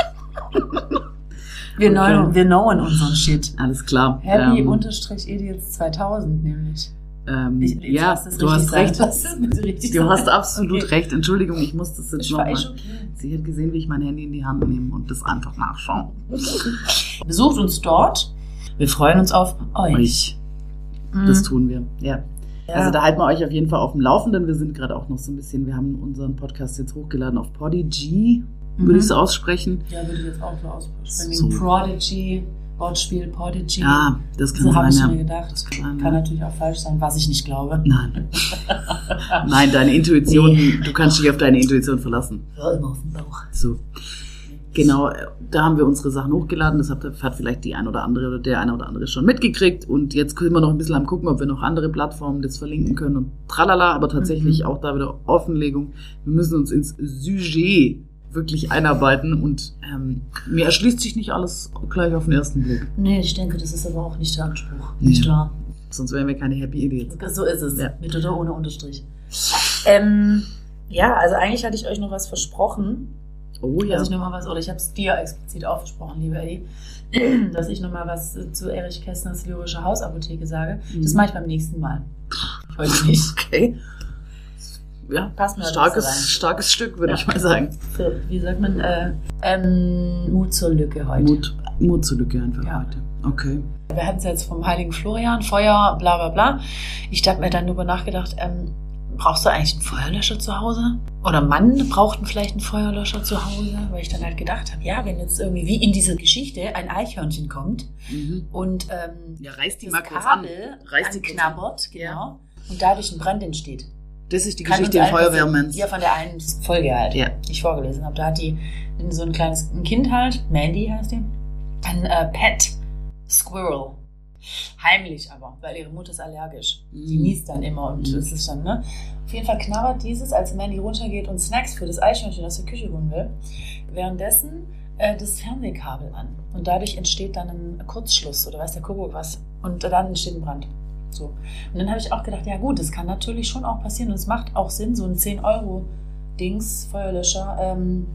[SPEAKER 2] wir,
[SPEAKER 3] okay.
[SPEAKER 2] know, wir knowen unseren Shit.
[SPEAKER 3] Alles klar.
[SPEAKER 2] Happy
[SPEAKER 3] Ähm,
[SPEAKER 2] Unterstrich Idiots zweitausend nämlich.
[SPEAKER 3] ähm,
[SPEAKER 2] Ich- jetzt
[SPEAKER 3] ja,
[SPEAKER 2] lass es
[SPEAKER 3] du
[SPEAKER 2] richtig
[SPEAKER 3] hast
[SPEAKER 2] sein.
[SPEAKER 3] recht.
[SPEAKER 2] Lass es bitte richtig
[SPEAKER 3] Du
[SPEAKER 2] sein.
[SPEAKER 3] hast absolut
[SPEAKER 2] Okay.
[SPEAKER 3] recht. Entschuldigung, ich muss das jetzt
[SPEAKER 2] Ich war
[SPEAKER 3] nochmal.
[SPEAKER 2] echt okay.
[SPEAKER 3] Sie hat gesehen, wie ich mein Handy in die Hand nehme und das einfach nachschaue.
[SPEAKER 2] Besucht uns dort. Wir freuen uns auf euch.
[SPEAKER 3] Euch.
[SPEAKER 2] Mhm.
[SPEAKER 3] Das tun wir. Ja.
[SPEAKER 2] Ja.
[SPEAKER 3] Also da halten wir euch auf jeden Fall auf dem Laufenden. Wir sind gerade auch noch so ein bisschen, wir haben unseren Podcast jetzt hochgeladen auf Podigy, würde
[SPEAKER 2] Mhm.
[SPEAKER 3] ich so aussprechen.
[SPEAKER 2] Ja, würde ich jetzt auch so aussprechen.
[SPEAKER 3] So.
[SPEAKER 2] Wegen Prodigy, Wortspiel Prodigy.
[SPEAKER 3] Ja, das kann
[SPEAKER 2] so habe ich
[SPEAKER 3] sein,
[SPEAKER 2] mir
[SPEAKER 3] ja.
[SPEAKER 2] gedacht.
[SPEAKER 3] Das kann sein,
[SPEAKER 2] Kann
[SPEAKER 3] ja.
[SPEAKER 2] natürlich auch falsch sein, was ich nicht glaube.
[SPEAKER 3] Nein. Nein, deine Intuition, du kannst dich auf deine Intuition verlassen.
[SPEAKER 2] Hör immer auf den Bauch.
[SPEAKER 3] So. Genau, äh, da haben wir unsere Sachen hochgeladen. Das hat, hat vielleicht die ein oder andere oder der eine oder andere schon mitgekriegt. Und jetzt können wir noch ein bisschen am gucken, ob wir noch andere Plattformen das verlinken können und tralala. Aber tatsächlich
[SPEAKER 2] Mhm.
[SPEAKER 3] auch da wieder Offenlegung. Wir müssen uns ins Sujet wirklich einarbeiten. Und ähm, mir erschließt sich nicht alles gleich auf den ersten Blick.
[SPEAKER 2] Nee, ich denke, das ist aber auch nicht der Anspruch.
[SPEAKER 3] Nee.
[SPEAKER 2] Nicht wahr?
[SPEAKER 3] Sonst wären wir keine Happy Idiots.
[SPEAKER 2] So ist es.
[SPEAKER 3] Ja.
[SPEAKER 2] Mit oder ohne Unterstrich. Ähm, ja, also eigentlich hatte ich euch noch was versprochen.
[SPEAKER 3] Oh ja.
[SPEAKER 2] Dass ich noch mal was, oder ich habe es dir explizit auch versprochen, liebe Eddie, dass ich noch mal was zu Erich Kästners Lyrische Hausapotheke sage. Das
[SPEAKER 3] Mhm.
[SPEAKER 2] mache ich beim nächsten Mal. Heute nicht.
[SPEAKER 3] Okay. Ja,
[SPEAKER 2] Passt mir
[SPEAKER 3] starkes,
[SPEAKER 2] das rein.
[SPEAKER 3] starkes Stück, würde
[SPEAKER 2] Ja.
[SPEAKER 3] ich mal sagen.
[SPEAKER 2] Für, wie sagt man, äh, ähm, Mut zur Lücke heute.
[SPEAKER 3] Mut, Mut zur Lücke einfach
[SPEAKER 2] Ja.
[SPEAKER 3] heute. Okay.
[SPEAKER 2] Wir hatten es jetzt vom heiligen Florian, Feuer, bla bla bla. Ich habe mir dann darüber nachgedacht, ähm, brauchst du eigentlich einen Feuerlöscher zu Hause? Oder Mann braucht vielleicht einen Feuerlöscher zu Hause? Weil ich dann halt gedacht habe, ja, wenn jetzt irgendwie wie in dieser Geschichte ein Eichhörnchen kommt
[SPEAKER 3] Mhm.
[SPEAKER 2] und ähm,
[SPEAKER 3] Ja, reiß die
[SPEAKER 2] das
[SPEAKER 3] mal kurz an.
[SPEAKER 2] Kabel
[SPEAKER 3] Reiß die kurz
[SPEAKER 2] anknabbert,
[SPEAKER 3] an.
[SPEAKER 2] genau, und dadurch ein Brand entsteht.
[SPEAKER 3] Das ist die
[SPEAKER 2] Kann
[SPEAKER 3] Geschichte
[SPEAKER 2] uns
[SPEAKER 3] im
[SPEAKER 2] einfach-
[SPEAKER 3] Feuerwehrmann.
[SPEAKER 2] Ja, von der einen Folge halt,
[SPEAKER 3] Ja.
[SPEAKER 2] die ich vorgelesen habe. Da hat die so ein kleines ein Kind halt, Mandy heißt die, ein äh, Pet Squirrel. Heimlich aber, weil ihre Mutter ist allergisch. Die
[SPEAKER 3] Mhm.
[SPEAKER 2] niest dann immer und
[SPEAKER 3] Mhm.
[SPEAKER 2] das ist dann, ne? Auf jeden Fall knabbert dieses, als Mandy runtergeht und Snacks für das Eichhörnchen aus der Küche holen will, währenddessen äh, das Fernsehkabel an. Und dadurch entsteht dann ein Kurzschluss oder weiß der Kuckuck was. Und dann entsteht ein Brand. So. Und dann habe ich auch gedacht, ja gut, das kann natürlich schon auch passieren und es macht auch Sinn, so ein zehn Euro Dings, Feuerlöscher, ähm,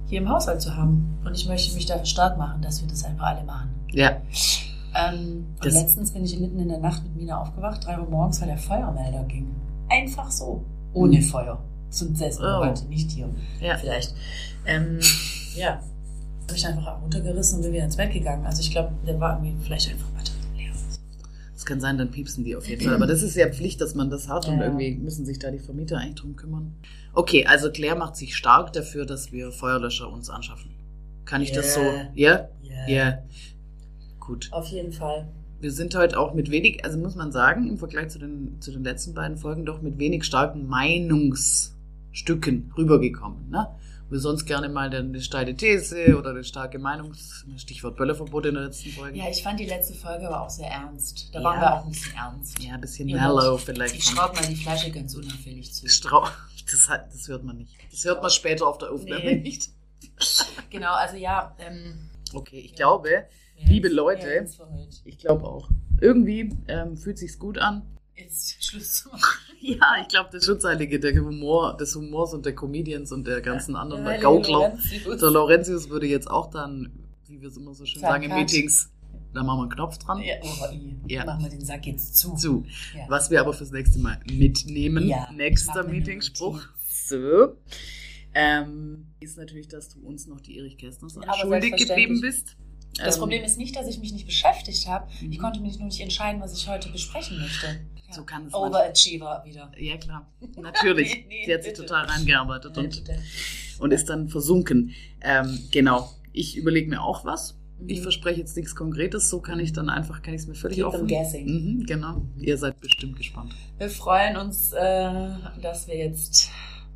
[SPEAKER 2] hier im Haushalt zu haben. Und ich möchte mich dafür stark machen, dass wir das einfach alle machen.
[SPEAKER 3] Ja.
[SPEAKER 2] Ähm, und
[SPEAKER 3] Das-
[SPEAKER 2] letztens bin ich mitten in der Nacht mit Mina aufgewacht, drei Uhr morgens, weil der Feuermelder ging. Einfach so. Ohne Feuer. Zum Sessen
[SPEAKER 3] Oh.
[SPEAKER 2] heute, nicht hier.
[SPEAKER 3] Ja.
[SPEAKER 2] Vielleicht. Ähm, ja. Habe ich einfach runtergerissen und bin wieder ins Bett gegangen. Also ich glaube, der war irgendwie vielleicht einfach Batterie leer.
[SPEAKER 3] Das kann sein, dann piepsen die auf jeden Fall. Aber das ist ja Pflicht, dass man das hat und
[SPEAKER 2] Ja.
[SPEAKER 3] irgendwie müssen sich da die Vermieter eigentlich drum kümmern. Okay, also Claire macht sich stark dafür, dass wir Feuerlöscher uns anschaffen. Kann ich das so?
[SPEAKER 2] Yeah.
[SPEAKER 3] Ja?
[SPEAKER 2] Ja.
[SPEAKER 3] Ja. Gut.
[SPEAKER 2] Auf jeden Fall.
[SPEAKER 3] Wir sind heute auch mit wenig, also muss man sagen, im Vergleich zu den, zu den letzten beiden Folgen doch mit wenig starken Meinungsstücken rübergekommen. Ne? Wir sonst gerne mal eine steile These oder eine starke Meinungs-, Stichwort Böllerverbot in der letzten Folge.
[SPEAKER 2] Ja, ich fand die letzte Folge aber auch sehr ernst. Da
[SPEAKER 3] Ja.
[SPEAKER 2] waren wir auch ein bisschen ernst.
[SPEAKER 3] Ja, ein bisschen
[SPEAKER 2] Ihr
[SPEAKER 3] mellow
[SPEAKER 2] hört,
[SPEAKER 3] vielleicht.
[SPEAKER 2] Ich schraube mal die Flasche ganz unauffällig zu.
[SPEAKER 3] Strau das, hat, das hört man nicht. Das hört man später auf der Aufnahme
[SPEAKER 2] Nee.
[SPEAKER 3] nicht.
[SPEAKER 2] Genau, also ja. Ähm,
[SPEAKER 3] Okay, ich glaube,
[SPEAKER 2] ja,
[SPEAKER 3] liebe
[SPEAKER 2] jetzt-
[SPEAKER 3] Leute,
[SPEAKER 2] ja, jetzt für heute.
[SPEAKER 3] ich glaube auch, irgendwie ähm, fühlt sich's gut an.
[SPEAKER 2] Jetzt Schluss zu machen.
[SPEAKER 3] Ja, ich glaube, das Schutzheilige der Humor, des Humors und der Comedians und der ganzen anderen
[SPEAKER 2] Der
[SPEAKER 3] Gaukler.
[SPEAKER 2] Lorenzius.
[SPEAKER 3] Der Laurentius würde jetzt auch dann, wie wir es immer so schön
[SPEAKER 2] Sag
[SPEAKER 3] sagen, in
[SPEAKER 2] Cut.
[SPEAKER 3] Meetings, da machen wir einen Knopf dran.
[SPEAKER 2] Ja, oh, i.
[SPEAKER 3] Ja.
[SPEAKER 2] Machen wir den Sack jetzt zu.
[SPEAKER 3] Zu.
[SPEAKER 2] Ja.
[SPEAKER 3] Was wir aber fürs nächste Mal mitnehmen.
[SPEAKER 2] Ja,
[SPEAKER 3] Nächster
[SPEAKER 2] mach mir eine
[SPEAKER 3] Meetingspruch.
[SPEAKER 2] Notiz.
[SPEAKER 3] So. Ähm, ist natürlich, dass du uns noch die Erich Kästner
[SPEAKER 2] Aber
[SPEAKER 3] schuldig geblieben
[SPEAKER 2] selbstverständlich.
[SPEAKER 3] bist.
[SPEAKER 2] Das
[SPEAKER 3] Ähm,
[SPEAKER 2] Problem ist nicht, dass ich mich nicht beschäftigt habe.
[SPEAKER 3] Mhm.
[SPEAKER 2] Ich konnte mich nur nicht entscheiden, was ich heute besprechen möchte. Ja.
[SPEAKER 3] So kann es
[SPEAKER 2] Overachiever wieder.
[SPEAKER 3] Ja, klar. Natürlich.
[SPEAKER 2] Nee, nee,
[SPEAKER 3] Sie hat sich
[SPEAKER 2] bitte.
[SPEAKER 3] total reingearbeitet
[SPEAKER 2] Ja,
[SPEAKER 3] und,
[SPEAKER 2] total.
[SPEAKER 3] und ist dann versunken. Ähm, genau. Ich überlege mir auch was. Ich
[SPEAKER 2] Mhm.
[SPEAKER 3] verspreche jetzt nichts Konkretes. So kann ich dann einfach, kann ich es mir völlig
[SPEAKER 2] Keep
[SPEAKER 3] offen.
[SPEAKER 2] them guessing.
[SPEAKER 3] Mhm, genau. Ihr seid bestimmt gespannt.
[SPEAKER 2] Wir freuen uns, äh, dass wir jetzt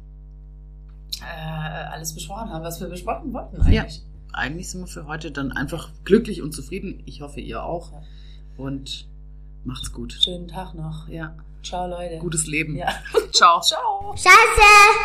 [SPEAKER 2] äh, alles besprochen haben, was wir besprochen wollten eigentlich.
[SPEAKER 3] Eigentlich sind wir für heute dann einfach glücklich und zufrieden. Ich hoffe, ihr auch.
[SPEAKER 2] Ja.
[SPEAKER 3] Und macht's gut.
[SPEAKER 2] Schönen Tag noch.
[SPEAKER 3] Ja.
[SPEAKER 2] Ciao, Leute.
[SPEAKER 3] Gutes Leben.
[SPEAKER 2] Ja.
[SPEAKER 3] Ciao.
[SPEAKER 2] Ciao.
[SPEAKER 5] Scheiße!